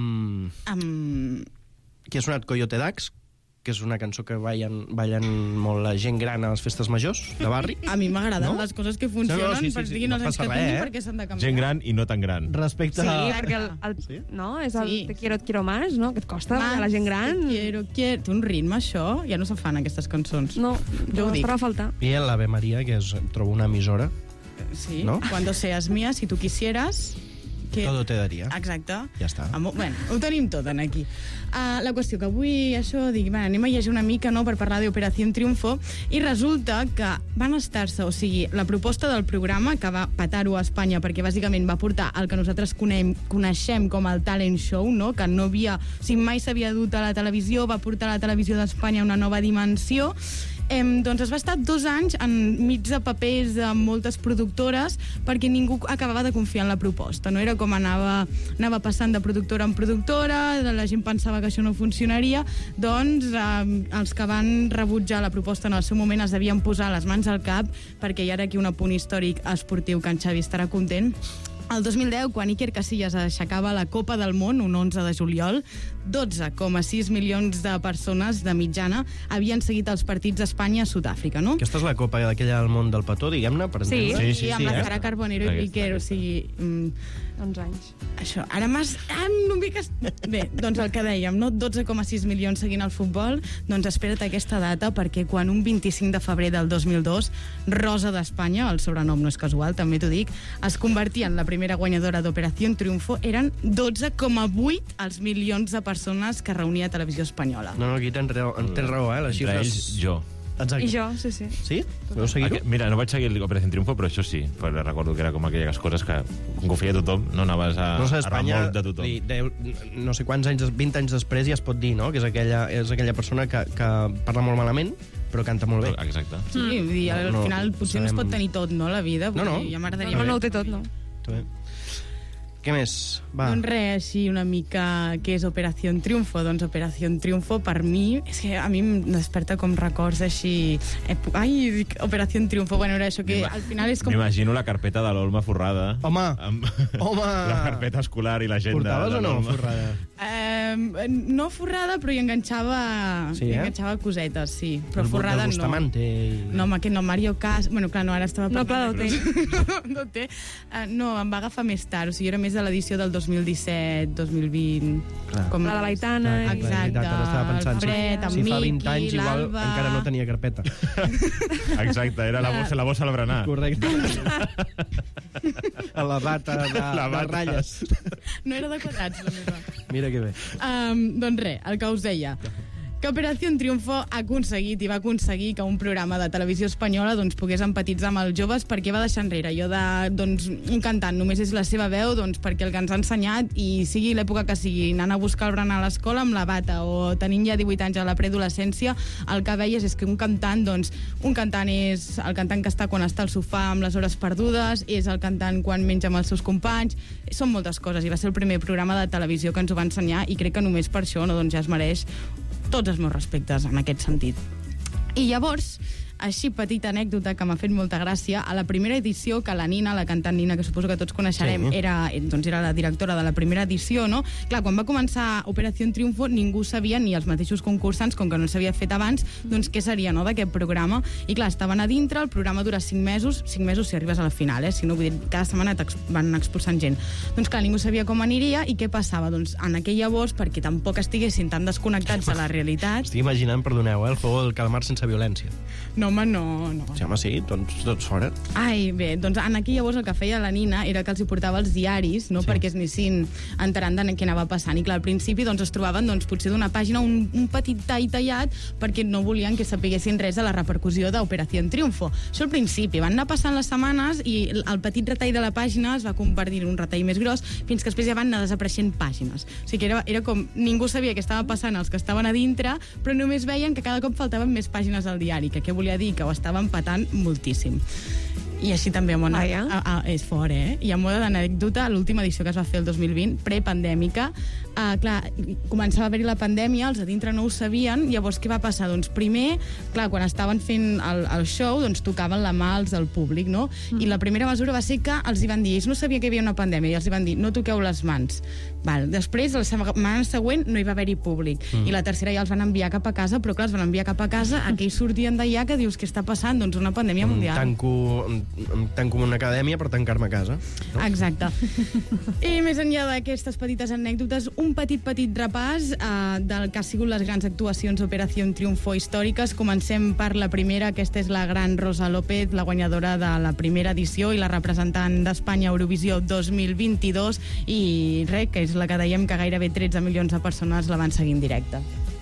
Qui ha sonat Coyote Dax, que és una cançó que ballen molt la gent gran a les festes majors de barri. A mi m'agraden les coses que funcionen, sí, per diguin els anys que tinguin, perquè s'han de canviar. Gent gran i no tan gran. Respecte a... Sí, perquè no? És el te quiero más, no? Que et costa a la gent gran. Té un ritme, això? Ja no se fan aquestes cançons. No, jo ho dic. Farà falta. I l'Ave Maria, que trobo una emissora. Sí, cuando seas mía, si tú quisieras... Todo te daria. Exacte. Ja està. Bueno, ho tenim tot aquí. La qüestió que avui dic, anem a llegir una mica per parlar d'Operación Triunfo, i resulta que van estar-se, o sigui, la proposta del programa, que va petar-ho a Espanya, perquè bàsicament va portar el que nosaltres coneixem com el talent show, no? Que no havia, mai s'havia dut a la televisió, va portar a la televisió d'Espanya una nova dimensió. Doncs es va estar 2 anys enmig de papers de moltes productores perquè ningú acabava de confiar en la proposta, no? Era com anava passant de productora en productora, la gent pensava que això no funcionaria, doncs els que van rebutjar la proposta en el seu moment es devien posar les mans al cap, perquè hi ha aquí un apunt històric esportiu que en Xavi estarà content. El 2010, quan Iker Casillas aixecava la Copa del Món, un 11 de juliol, 12,6 milions de persones de mitjana havien seguit els partits d'Espanya-Sud-àfrica, no? Aquesta és la Copa d'aquella del món del petó, diguem-ne, per entendre? Sí, amb la Sara Carbonero i Iker, o sigui... 11 anys. Això, ara m'has... Bé, doncs el que dèiem, no? 12,6 milions seguint el futbol, doncs espera't aquesta data, perquè quan un 25 de febrer del 2002, Rosa d'Espanya, el sobrenom no és casual, també t'ho dic, es convertia en la primera guanyadora d'Operación Triunfo, eren 12,8 els milions de persones que reunia Televisió Espanyola. No, aquí tens raó, les xifres... Entre ells, jo. Exacte. I jo, sí. Sí? Vau seguir-ho? Mira, no vaig seguir l'Operación Triunfo, però això sí. Però recordo que era com aquelles coses que, com que ho feia tothom, no anaves a remolc de tothom. No sé quants anys, 20 anys després ja es pot dir, no? Que és aquella persona que parla molt malament, però canta molt bé. Exacte. Sí, vull dir, al final potser no es pot tenir tot, no, la vida? No. Ja m'agradaria... No ho té tot, no. Què més? Va. Doncs res, així una mica què és Operación Triunfo. Doncs Operación Triunfo, per mi, és que a mi em desperta com records així... Ai, Operación Triunfo, bueno, era això que al final és com... M'imagino la carpeta de l'Olma forrada. Home! La carpeta escolar i l'agenda. Portaves o no forrada? No forrada, però hi enganxava, Sí, hi enganxava cosetes, sí. Però forrada del no. Bustamante. No, home, aquest no, Mario Cas... Bueno, clar, no, ara estava... No, clar, no té. No té. No, em va agafar més tard. O sigui, era més de l'edició del 2017, 2020... Clar. Com... La de l'Aitana. Exacte. Ara estava pensant, Fred, amb si fa 20 Miqui, anys igual l'Alba... encara no tenia carpeta. Exacte, era la bossa al berenar. Correcte. A la bata de ratlles. No era de quadrats, la meva. Mira que bé. Doncs res, el que us deia, que Operació Triunfo ha aconseguit i va aconseguir que un programa de televisió espanyola doncs, pogués empatitzar amb els joves, perquè va deixar enrere allò de doncs, un cantant només és la seva veu, doncs, perquè el que ens ha ensenyat, i sigui l'època que sigui, anant a buscar el berenar a l'escola amb la bata o tenint ja 18 anys a la preadolescència, el que veies és que un cantant és el cantant que està quan està al sofà amb les hores perdudes, és el cantant quan menja amb els seus companys, són moltes coses, i va ser el primer programa de televisió que ens ho va ensenyar, i crec que només per això doncs, ja es mereix tots els meus respectes en aquest sentit. I llavors, així, petita anècdota que m'ha fet molta gràcia, a la primera edició, que la Nina, la cantant Nina, que suposo que tots coneixerem, Sí. era la directora de la primera edició, no? Clar, quan va començar Operació Triunfo, ningú sabia, ni els mateixos concursants, com que no s'havia fet abans, doncs què seria, no?, d'aquest programa. I clar, estaven a dintre, el programa dura 5 mesos si arribes a la final, si no, vull dir, cada setmana van expulsant gent. Doncs clar, ningú sabia com aniria, i què passava? Doncs en aquell llavors, perquè tampoc estiguessin tan desconnectats de la realitat... Estic imaginant, perdoneu, el juego del calmar sense violència. No, home, no. Sí, home, sí, tots fora. Ai, bé, doncs en aquí llavors el que feia la Nina era que els hi portava els diaris, no?, perquè es anessin enterant de què anava passant. I clar, al principi doncs, es trobaven potser d'una pàgina un petit tall tallat perquè no volien que sapiguessin res de la repercussió d'Operació Triunfo. Això al principi. Van anar passant les setmanes i el petit retall de la pàgina es va convertir en un retall més gros fins que després ja van anar desapareixent pàgines. O sigui que era com... Ningú sabia què estava passant els que estaven a dintre, però només veien que cada cop faltaven més pàgines al diari, que què volia dir? Que ho estaven patant moltíssim. I així també, és fort, I a moda d'anècdota, l'última edició que es va fer el 2020, prepandèmica, clar, començava a haver-hi la pandèmia, els a dintre no ho sabien, llavors què va passar? Doncs primer, clar, quan estaven fent el show, doncs tocaven la mà als del públic, no? I la primera mesura va ser que els hi van dir, ells no sabien que hi havia una pandèmia, i els hi van dir, no toqueu les mans. Després, la setmana següent, no hi va haver-hi públic. I la tercera ja els van enviar cap a casa, però clar, els van enviar cap a casa, aquells sortien d'allà que dius, què està passant? Doncs una pandèmia mundial. Tanco una acadèmia per tancar-me a casa. No? Exacte. I més enllà d'aquestes petites anècdotes, un petit repàs del que ha sigut les grans actuacions d'Operació Triunfo històriques. Comencem per la primera, aquesta és la gran Rosa López, la guanyadora de la primera edició i la representant d'Espanya a Eurovisió 2022, i res, que és la que dèiem que gairebé 13 milions de persones la van seguir en directe.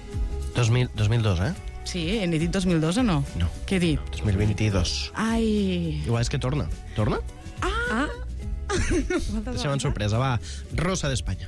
2002, Sí, he dit 2002 o no? No. Què he dit? 2022. Ai... Igual és que torna. Torna? Ah! Deixem en sorpresa, va. Rosa d'Espanya.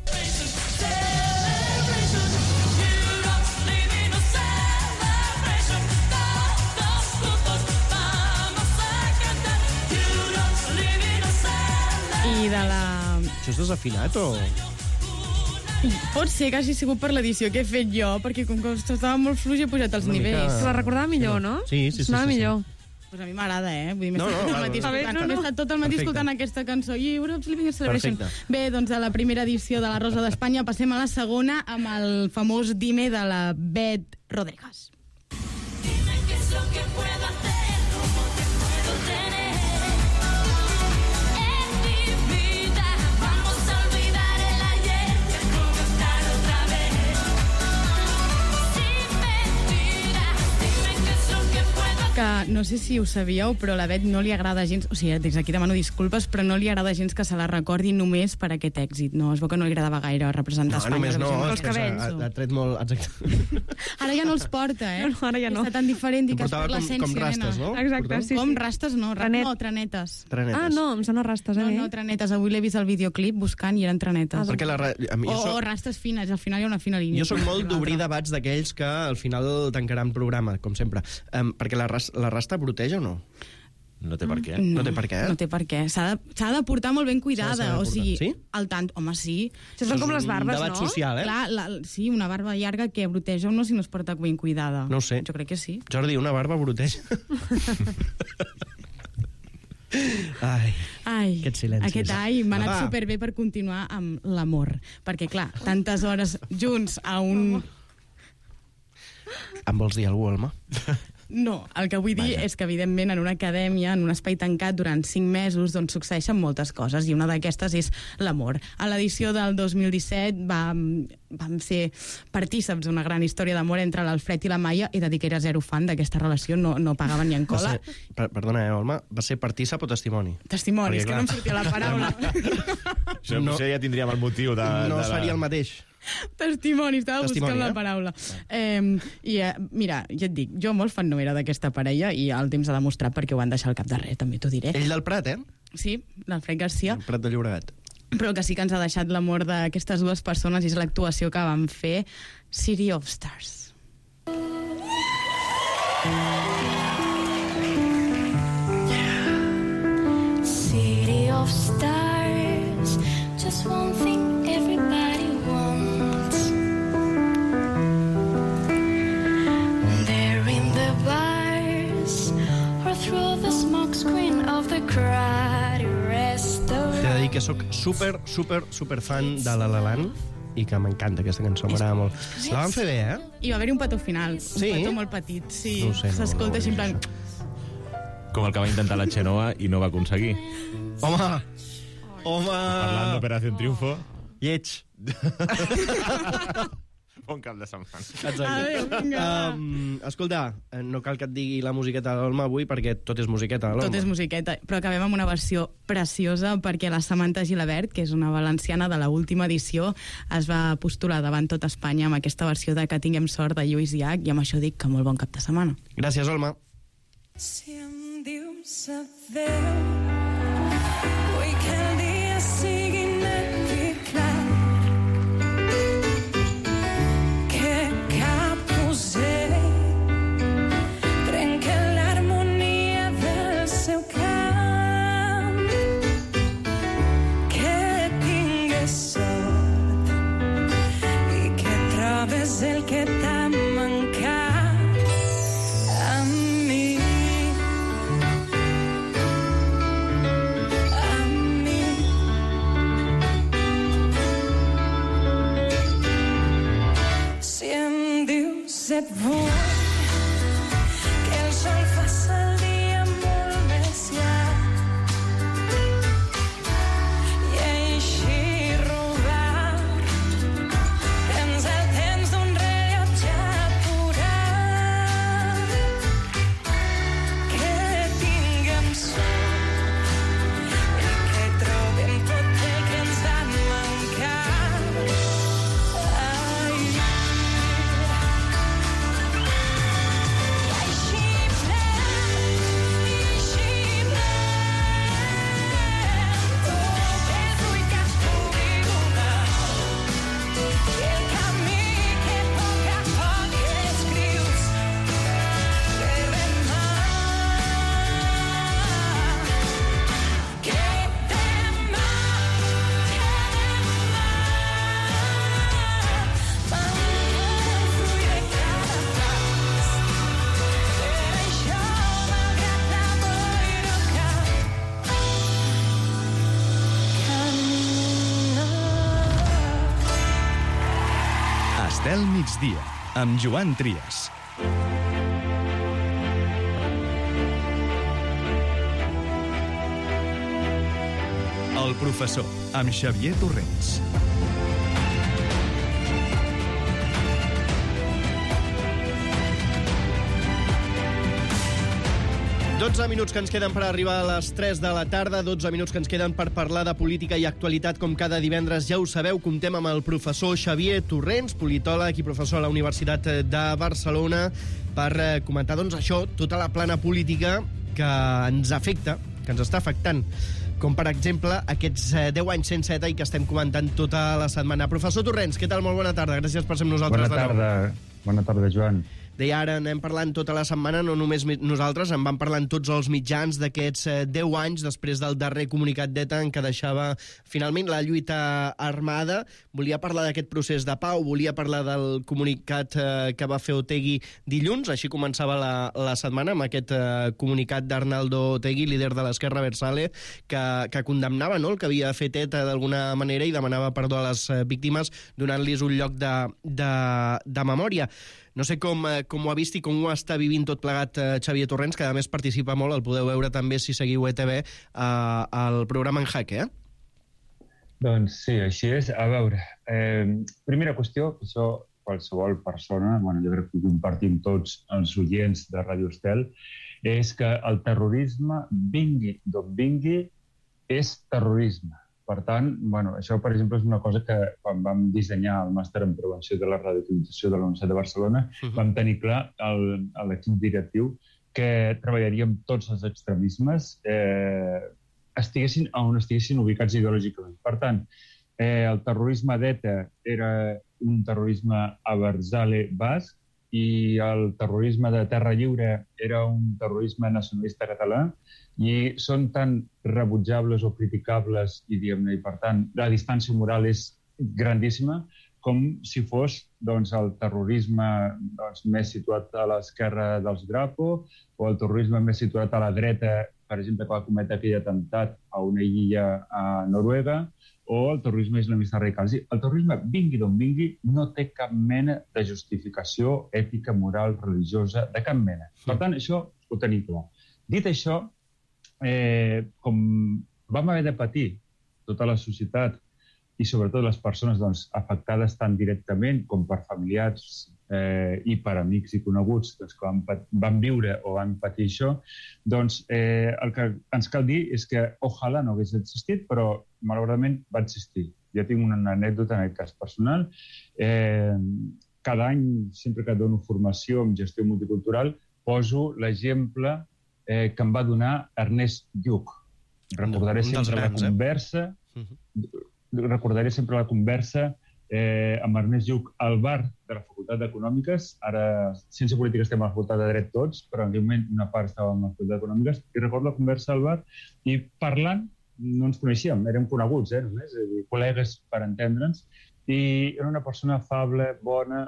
I de la... Això és desafinat o...? Pot ser que hagi sigut per l'edició que he fet jo, perquè com que estava molt fluix he pujat els nivells. Se la recordava millor, no? Sí. Sonava millor. Pues a mi m'agrada, Vull dir, m'he estat tot el matí escoltant aquesta cançó. Europe's Living Celebration. Perfecte. Bé, doncs a la primera edició de la Rosa d'Espanya passem a la segona amb el famós Dime de la Bet Rodríguez. Dime qué es lo que puedo hacer, cómo te puedo tener. En mi vida vamos a olvidar el ayer y a comenzar otra vez. Sin mentiras, dime qué es lo que puedo hacer. Que no sé si ho sabíeu, però a la Bet no li agrada gens... O sigui, des d'aquí demano disculpes, però no li agrada gens que se la recordi només per aquest èxit. No, es veu que no li agradava gaire representar Espanya. Només no, els cabells. Ha tret molt... Exacte. Ara ja no els porta, No, ara ja no. Està tan diferent i que es portava perd l'essència, com rastes, nena. no? Exacte, sí. Com rastes, no. No, trenetes. Ah, no, em sona rastes, No, trenetes. Avui l'he vist al videoclip buscant i eren trenetes. Perquè O rastes fines, al final hi ha una fina línia. Jo sóc molt d'obrir debats d'aquells que al final tancaran programa, com sempre. Perquè la rasta proteja o no? No té per què. No té per què? No té per què. S'ha de portar molt ben cuidada. O sigui, sí? al tant, home, sí. Això són com les barbes, debat social, Clar, sí, una barba llarga que broteja o no si no es porta ben cuidada. No ho sé. Jo crec que sí. Jordi, una barba broteja? Ai. Aquests silencis. Aquest m'ha anat superbé per continuar amb l'amor. Perquè, clar, tantes hores junts a un... Em vols dir algú, Alma? No, el que vull dir és que, evidentment, en una acadèmia, en un espai tancat durant 5 mesos, doncs succeeixen moltes coses, i una d'aquestes és l'amor. A l'edició del 2017 vam ser partíceps d'una gran història d'amor entre l'Alfred i la Maia. He de dir que era zero fan d'aquesta relació, no pagaven ni en cola. Perdona, Alma, va ser partícep o testimoni? Testimoni, és que no em sortia la paraula. Això potser ja tindríem el motiu de... No seria el mateix. Testimoni, estava buscant la paraula. Mira, ja et dic, jo molt fan no era d'aquesta parella i el temps ha demostrat perquè ho van deixar al cap de res, també t'ho diré. Ell del Prat, Sí, l'Alfred Garcia. El Prat de Llobregat. Però que sí que ens ha deixat l'amor d'aquestes dues persones i és l'actuació que van fer City of Stars. City of stars, just one thing everybody wants. They're in the bars or through the smoke screen of the crowded restaurant. T'he de dir que sóc super fan de La La Land i que m'encanta aquesta cançó, m'agrada molt. La van fer bé, I va haver-hi un petó final, Sí? un petó molt petit. Sí, No ho sé, s'escolta així en plan... Com el que va intentar la Xenoa i no va aconseguir. Home! Parlant d'Operació Triunfo. Lleig. Bon cap de setmana. Adéu, vinga. Escolta, no cal que et digui la musiqueta de l'Olma avui perquè tot és musiqueta de l'Olma. Tot és musiqueta, però acabem amb una versió preciosa perquè la Samantha Gilabert, que és una valenciana de l'última edició, es va postular davant tot Espanya amb aquesta versió de Que tinguem sort de Lluís Llach, i amb això dic que molt bon cap de setmana. Gràcies, Olma. Si em dius adéu, vull que el dia sigui net i clar, que cap ocell trenca l'harmonia del seu cant, que tingues sort i que trobes el que t'ha mancat a mi. Et vull que el sol faci el dia molt més llarg i així robar tens el temps d'un rellotge apurat, que tinguem sort i que trobem tot el que ens va mancar. Estel migdia, amb Joan Trias. El professor, amb Xavier Torrents. Dotze minuts que ens queden per arribar a les 3 de la tarda, 12 minuts que ens queden per parlar de política i actualitat. Com cada divendres, ja ho sabeu, comptem amb el professor Xavier Torrents, politòleg i professor a la Universitat de Barcelona, per comentar, doncs, això, tota la plana política que ens afecta, que ens està afectant, com, per exemple, aquests 10 anys sense ETA i que estem comentant tota la setmana. Professor Torrents, què tal? Molt bona tarda. Gràcies per ser amb nosaltres. Bona tarda, Joan. Deia, ara anem parlant tota la setmana, no només nosaltres, en van parlant tots els mitjans d'aquests 10 anys després del darrer comunicat d'ETA en què deixava finalment la lluita armada. Volia parlar d'aquest procés de pau, volia parlar del comunicat que va fer Otegi dilluns, així començava la setmana amb aquest comunicat d'Arnaldo Otegi, líder de l'Esquerra Abertzale, que condemnava el que havia fet ETA d'alguna manera i demanava perdó a les víctimes, donant-los un lloc de memòria. No sé com ho ha vist i com ho està vivint tot plegat Xavier Torrents, que a més participa molt, el podeu veure també si seguiu ETV al programa En Jaque, Doncs sí, així és. A veure, primera qüestió, que això qualsevol persona, jo crec que ho compartim tots els oients de Ràdio Estel, és que el terrorisme, vingui d'on vingui, és terrorisme. Per tant, això, per exemple, és una cosa que quan vam dissenyar el màster en prevenció de la radicalització de la Universitat de Barcelona, vam tenir clar a l'equip directiu que treballaríem tots els extremismes estiguessin on estiguessin ubicats ideològicament. Per tant, el terrorisme d'ETA era un terrorisme abertzale basc i el terrorisme de Terra Lliure era un terrorisme nacionalista català i són tan rebutjables o criticables i per tant la distància moral és grandíssima com si fos el terrorisme més situat a l'esquerra dels Grapo o el terrorisme més situat a la dreta, per exemple, que va cometre aquell atemptat a una illa a Noruega, o el terrorisme islamista radical. El terrorisme, vingui d'on vingui, no té cap mena de justificació ètica, moral, religiosa, de cap mena. Per tant, això ho tenim clar. Dit això, com vam haver de patir tota la societat i sobretot les persones afectades tant directament com per familiars i per amics i coneguts que van viure o van patir això, doncs el que ens cal dir és que ojalà no hagués existit, però malauradament va existir. Jo tinc una anècdota en aquest cas personal. Cada any, sempre que dono formació en gestió multicultural, poso l'exemple que em va donar Ernest Lluch. Recordaré sempre la conversa amb Ernest Lluch al bar de la Facultat d'Econòmiques. Ara, Ciència Política estem a la Facultat de Dret tots, però en aquell moment una part estava a la Facultat d'Econòmiques, i recordo la conversa al bar i parlant, no ens coneixíem, érem coneguts, només, col·legues per entendre'ns, i era una persona afable, bona.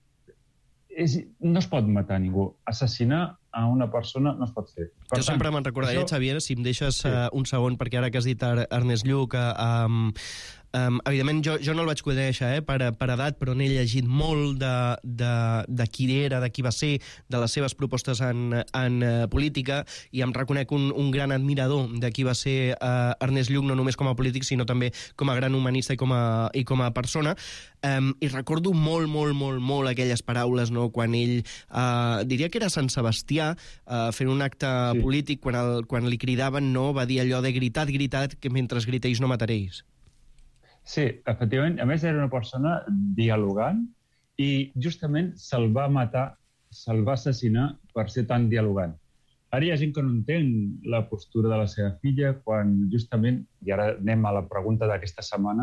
No es pot matar ningú. Assassinar a una persona no es pot fer. Jo sempre me'n recordaré, Xavier, si em deixes un segon, perquè ara que has dit Ernest Lluch, evidentment jo no el vaig conèixer per edat, però n'he llegit molt de qui era, de qui va ser, de les seves propostes en política, i em reconec un gran admirador de qui va ser Ernest Lluch, no només com a polític, sinó també com a gran humanista i com a persona. I recordo molt aquelles paraules, quan ell, diria que era Sant Sebastià, fent un acte polític, quan li cridaven, va dir allò de gritad, que mentre griteis no matareis. Sí, efectivament. A més, era una persona dialogant i justament se'l va matar, se'l va assassinar per ser tan dialogant. Ara hi ha gent que no entén la postura de la seva filla quan justament, i ara anem a la pregunta d'aquesta setmana,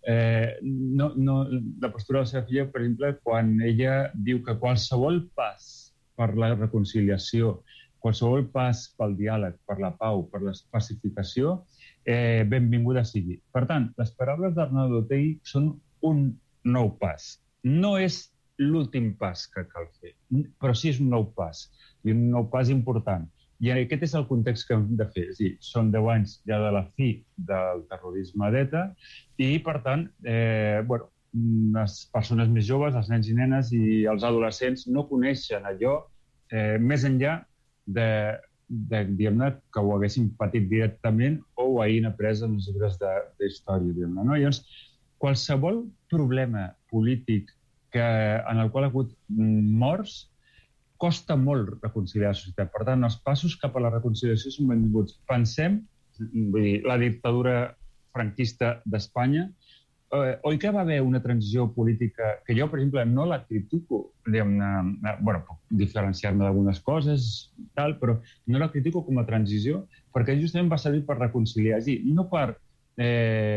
la postura de la seva filla, per exemple, quan ella diu que qualsevol pas per la reconciliació, qualsevol pas pel diàleg, per la pau, per la pacificació, benvinguda sigui. Per tant, les paraules d'Arnaldo Otegi són un nou pas. No és l'últim pas que cal fer, però sí és un nou pas, i un nou pas important. I aquest és el context que hem de fer. És a dir, són 10 anys ja de la fi del terrorisme d'ETA i, per tant, les persones més joves, els nens i nenes i els adolescents no coneixen allò més enllà diguem-ne, que ho haguessin patit directament o ho hagin après en els llibres d'història. Llavors, qualsevol problema polític en el qual ha hagut morts costa molt reconciliar la societat. Per tant, els passos cap a la reconciliació són benvinguts. Pensem, la dictadura franquista d'Espanya, oi que va haver una transició política que jo, per exemple, no la critico, puc diferenciar-me d'algunes coses, però no la critico com a transició perquè justament va servir per reconciliar. És a dir, no per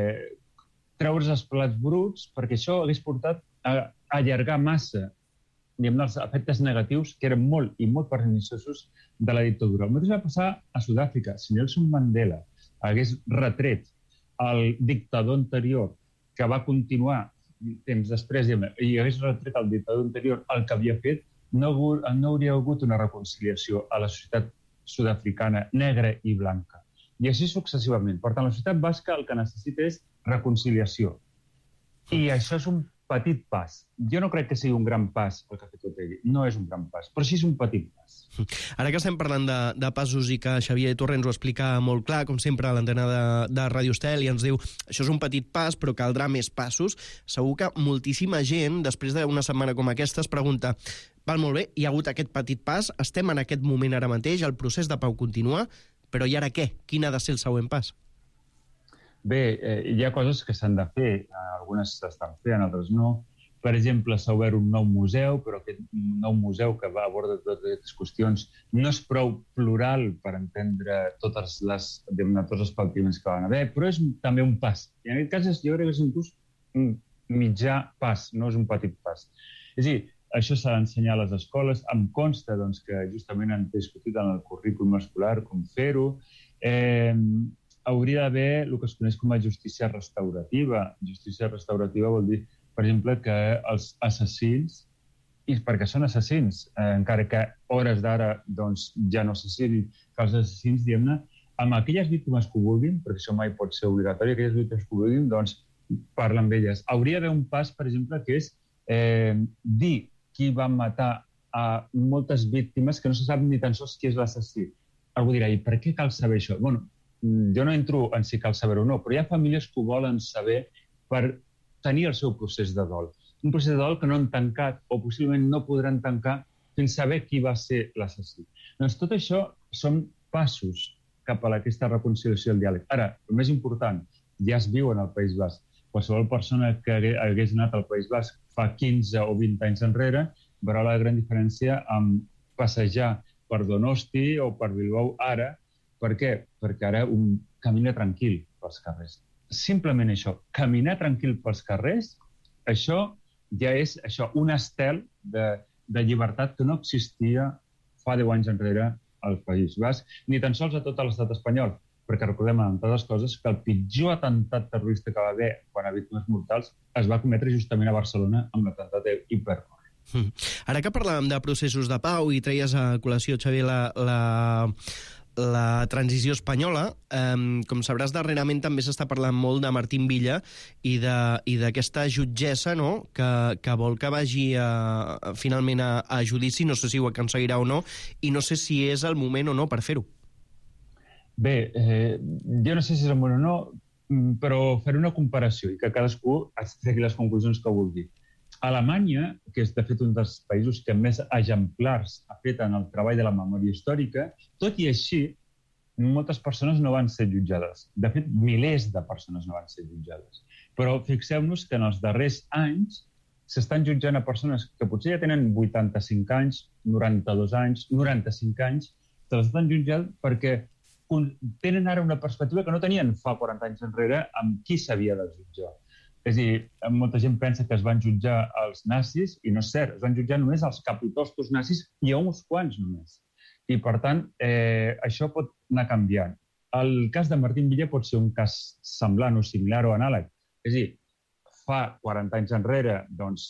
treure's els plats bruts, perquè això hagués portat a allargar massa els efectes negatius que eren molt i molt perniciosos de la dictadura. El mateix va passar a Sud-àfrica. Si Nelson Mandela hagués retret al dictador anterior, que va continuar temps després, i hagués retret al dictador anterior el que havia fet, no hauria hagut una reconciliació a la societat sud-africana negra i blanca. I així successivament. Per tant, la societat basca el que necessita és reconciliació. I això és un petit pas. Jo no crec que sigui un gran pas el que ha fet Otegi. No és un gran pas, però sí és un petit pas. Ara que estem parlant de passos i que Xavier Torrents ho explica molt clar, com sempre a l'antena de Ràdio Estel, i ens diu això és un petit pas, però caldrà més passos, segur que moltíssima gent, després d'una setmana com aquesta, es pregunta, val, molt bé, hi ha hagut aquest petit pas, estem en aquest moment ara mateix, el procés de pau continua, però i ara què? Quin ha de ser el següent pas? Bé, hi ha coses que s'han de fer, algunes s'estan fent, altres no. Per exemple, s'ha obert un nou museu, però aquest nou museu que va abordar totes aquestes qüestions no és prou plural per entendre tots els patiments que van haver, però és també un pas. I en aquest cas jo crec que és inclús un mitjà pas, no és un petit pas. És a dir, això s'ha d'ensenyar a les escoles. Em consta que justament han discutit en el currículum escolar com fer-ho. Hauria d'haver el que es coneix com a justícia restaurativa. Justícia restaurativa vol dir, per exemple, que els assassins, i perquè són assassins, encara que hores d'ara ja no assassinin, que els assassins, diguem-ne, amb aquelles víctimes que ho vulguin, perquè això mai pot ser obligatori, aquelles víctimes que ho vulguin, parlen amb elles. Hauria d'haver un pas, per exemple, que és dir qui va matar a moltes víctimes que no se sap ni tan sols qui és l'assassí. Algú dirà, i per què cal saber això? Bueno, jo no entro en si cal saber-ho o no, però hi ha famílies que ho volen saber per tenir el seu procés de dol. Un procés de dol que no han tancat o possiblement no podran tancar fins saber qui va ser l'assassí. Doncs tot això són passos cap a aquesta reconciliació i el diàleg. Ara, el més important, ja es viu en el País Basc. Qualsevol persona que hagués anat al País Basc fa 15 o 20 anys enrere veurà la gran diferència amb passejar per Donosti o per Bilbao ara. Per què? Perquè ara un camina tranquil pels carrers. Simplement això, caminar tranquil pels carrers, això ja és un estel de llibertat que no existia fa 10 anys enrere al País Basc, ni tan sols a tot l'estat espanyol, perquè recordem, entre altres coses, que el pitjor atemptat terrorista que va haver quan a víctimes mortals es va cometre justament a Barcelona amb l'atemptat d'Hipercor. Ara que parlàvem de processos de pau i treies a col·lació, Xavier, la transició espanyola, com sabràs, darrerament també s'està parlant molt de Martín Villa i d'aquesta jutgessa, no?, que vol que vagi finalment a judici. No sé si ho aconseguirà o no, i no sé si és el moment o no per fer-ho. Bé, jo no sé si és el moment o no, però faré una comparació i que cadascú es tregui les conclusions que vulgui. Alemanya, que és de fet un dels països que més exemplars ha fet en el treball de la memòria històrica, tot i així, moltes persones no van ser jutjades. De fet, milers de persones no van ser jutjades. Però fixeu-nos que en els darrers anys s'estan jutjant a persones que potser ja tenen 85 anys, 92 anys, 95 anys, se les estan jutjant perquè tenen ara una perspectiva que no tenien fa 40 anys enrere amb qui s'havia de jutjar. És a dir, molta gent pensa que es van jutjar els nazis, i no és cert, es van jutjar només els capitostos nazis i a uns quants només. I, per tant, això pot anar canviant. El cas de Martín Villa pot ser un cas semblant o similar o anàleg. És a dir, fa 40 anys enrere doncs,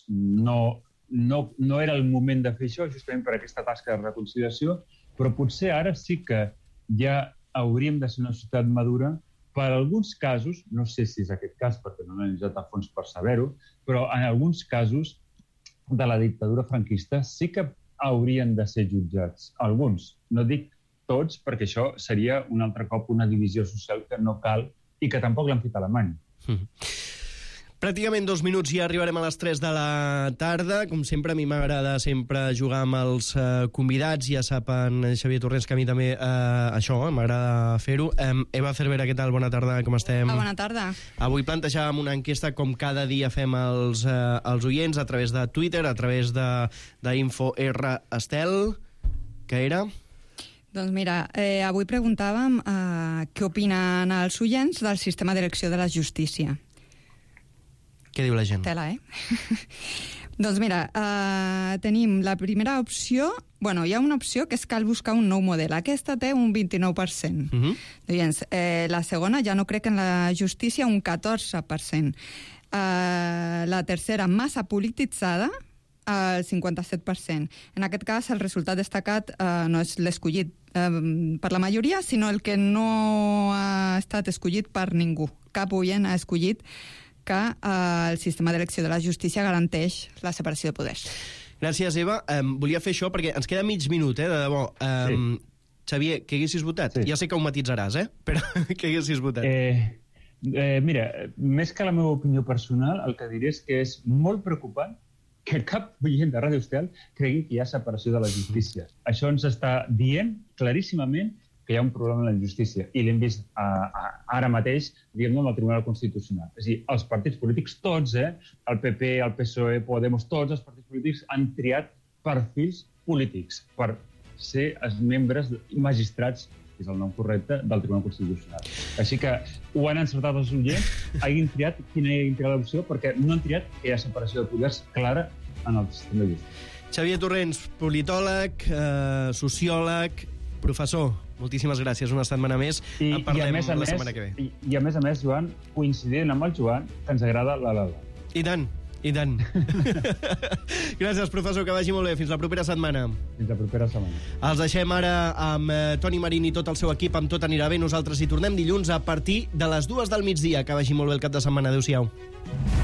no era el moment de fer això, justament per aquesta tasca de reconciliació, però potser ara sí que ja hauríem de ser una societat madura. Per alguns casos, no sé si és aquest cas perquè no l'he analitzat a fons per saber-ho, però en alguns casos de la dictadura franquista sí que haurien de ser jutjats. Alguns, no dic tots, perquè això seria un altre cop una divisió social que no cal i que tampoc l'han fet a Alemanya. Pràcticament 2 minuts i arribarem a les 3 de la tarda. Com sempre, a mi m'agrada sempre jugar amb els convidats. Ja saben, Xavier Torrents, que a mi també m'agrada fer-ho. Eva Cervera, què tal? Bona tarda, com estem? Bona tarda. Avui plantejàvem una enquesta, com cada dia fem els oients, a través de Twitter, a través d'Info R Estel. Què era? Doncs mira, avui preguntàvem què opinen els oients del sistema d'elecció de la justícia. Què diu la gent? Tela, Doncs mira, tenim la primera opció. Bueno, hi ha una opció que és cal buscar un nou model. Aquesta té un 29%. Llavors, la segona, ja no crec en la justícia, un 14%. La tercera, massa polititzada, el 57%. En aquest cas, el resultat destacat no és l'escollit per la majoria, sinó el que no ha estat escollit per ningú. Cap oient ha escollit que el sistema d'elecció de la justícia garanteix la separació de poders. Gràcies, Eva. Volia fer això perquè ens queda mig minut, de debò. Xavier, què haguessis votat? Sí. Ja sé que ho matitzaràs, però què haguessis votat? Mira, més que la meva opinió personal, el que diré és que és molt preocupant que cap oient de Ràdio Estel cregui que hi ha separació de la justícia. Això ens està dient claríssimament que hi ha un problema en la justícia, i l'hem vist ara mateix, diguem-ne, amb el Tribunal Constitucional. És a dir, els partits polítics, tots, el PP, el PSOE, Podemos, tots els partits polítics han triat perfils polítics per ser els membres magistrats, que és el nom correcte, del Tribunal Constitucional. Així que ho han encertat els oients, hagin triat quina hagin triat l'opció, perquè no han triat que hi ha separació de poders clara en el sistema de justícia. Xavier Torrents, politòleg, sociòleg, professor, moltíssimes gràcies una setmana més. En parlem la setmana que ve. I a més, Joan, coincidint amb el Joan, que ens agrada la Lala. I tant, i tant. Gràcies, professor, que vagi molt bé. Fins la propera setmana. Fins la propera setmana. Els deixem ara amb Toni Marín i tot el seu equip, amb Tot anirà bé. Nosaltres hi tornem dilluns a partir de les 2 del migdia. Que vagi molt bé el cap de setmana. Adéu-siau.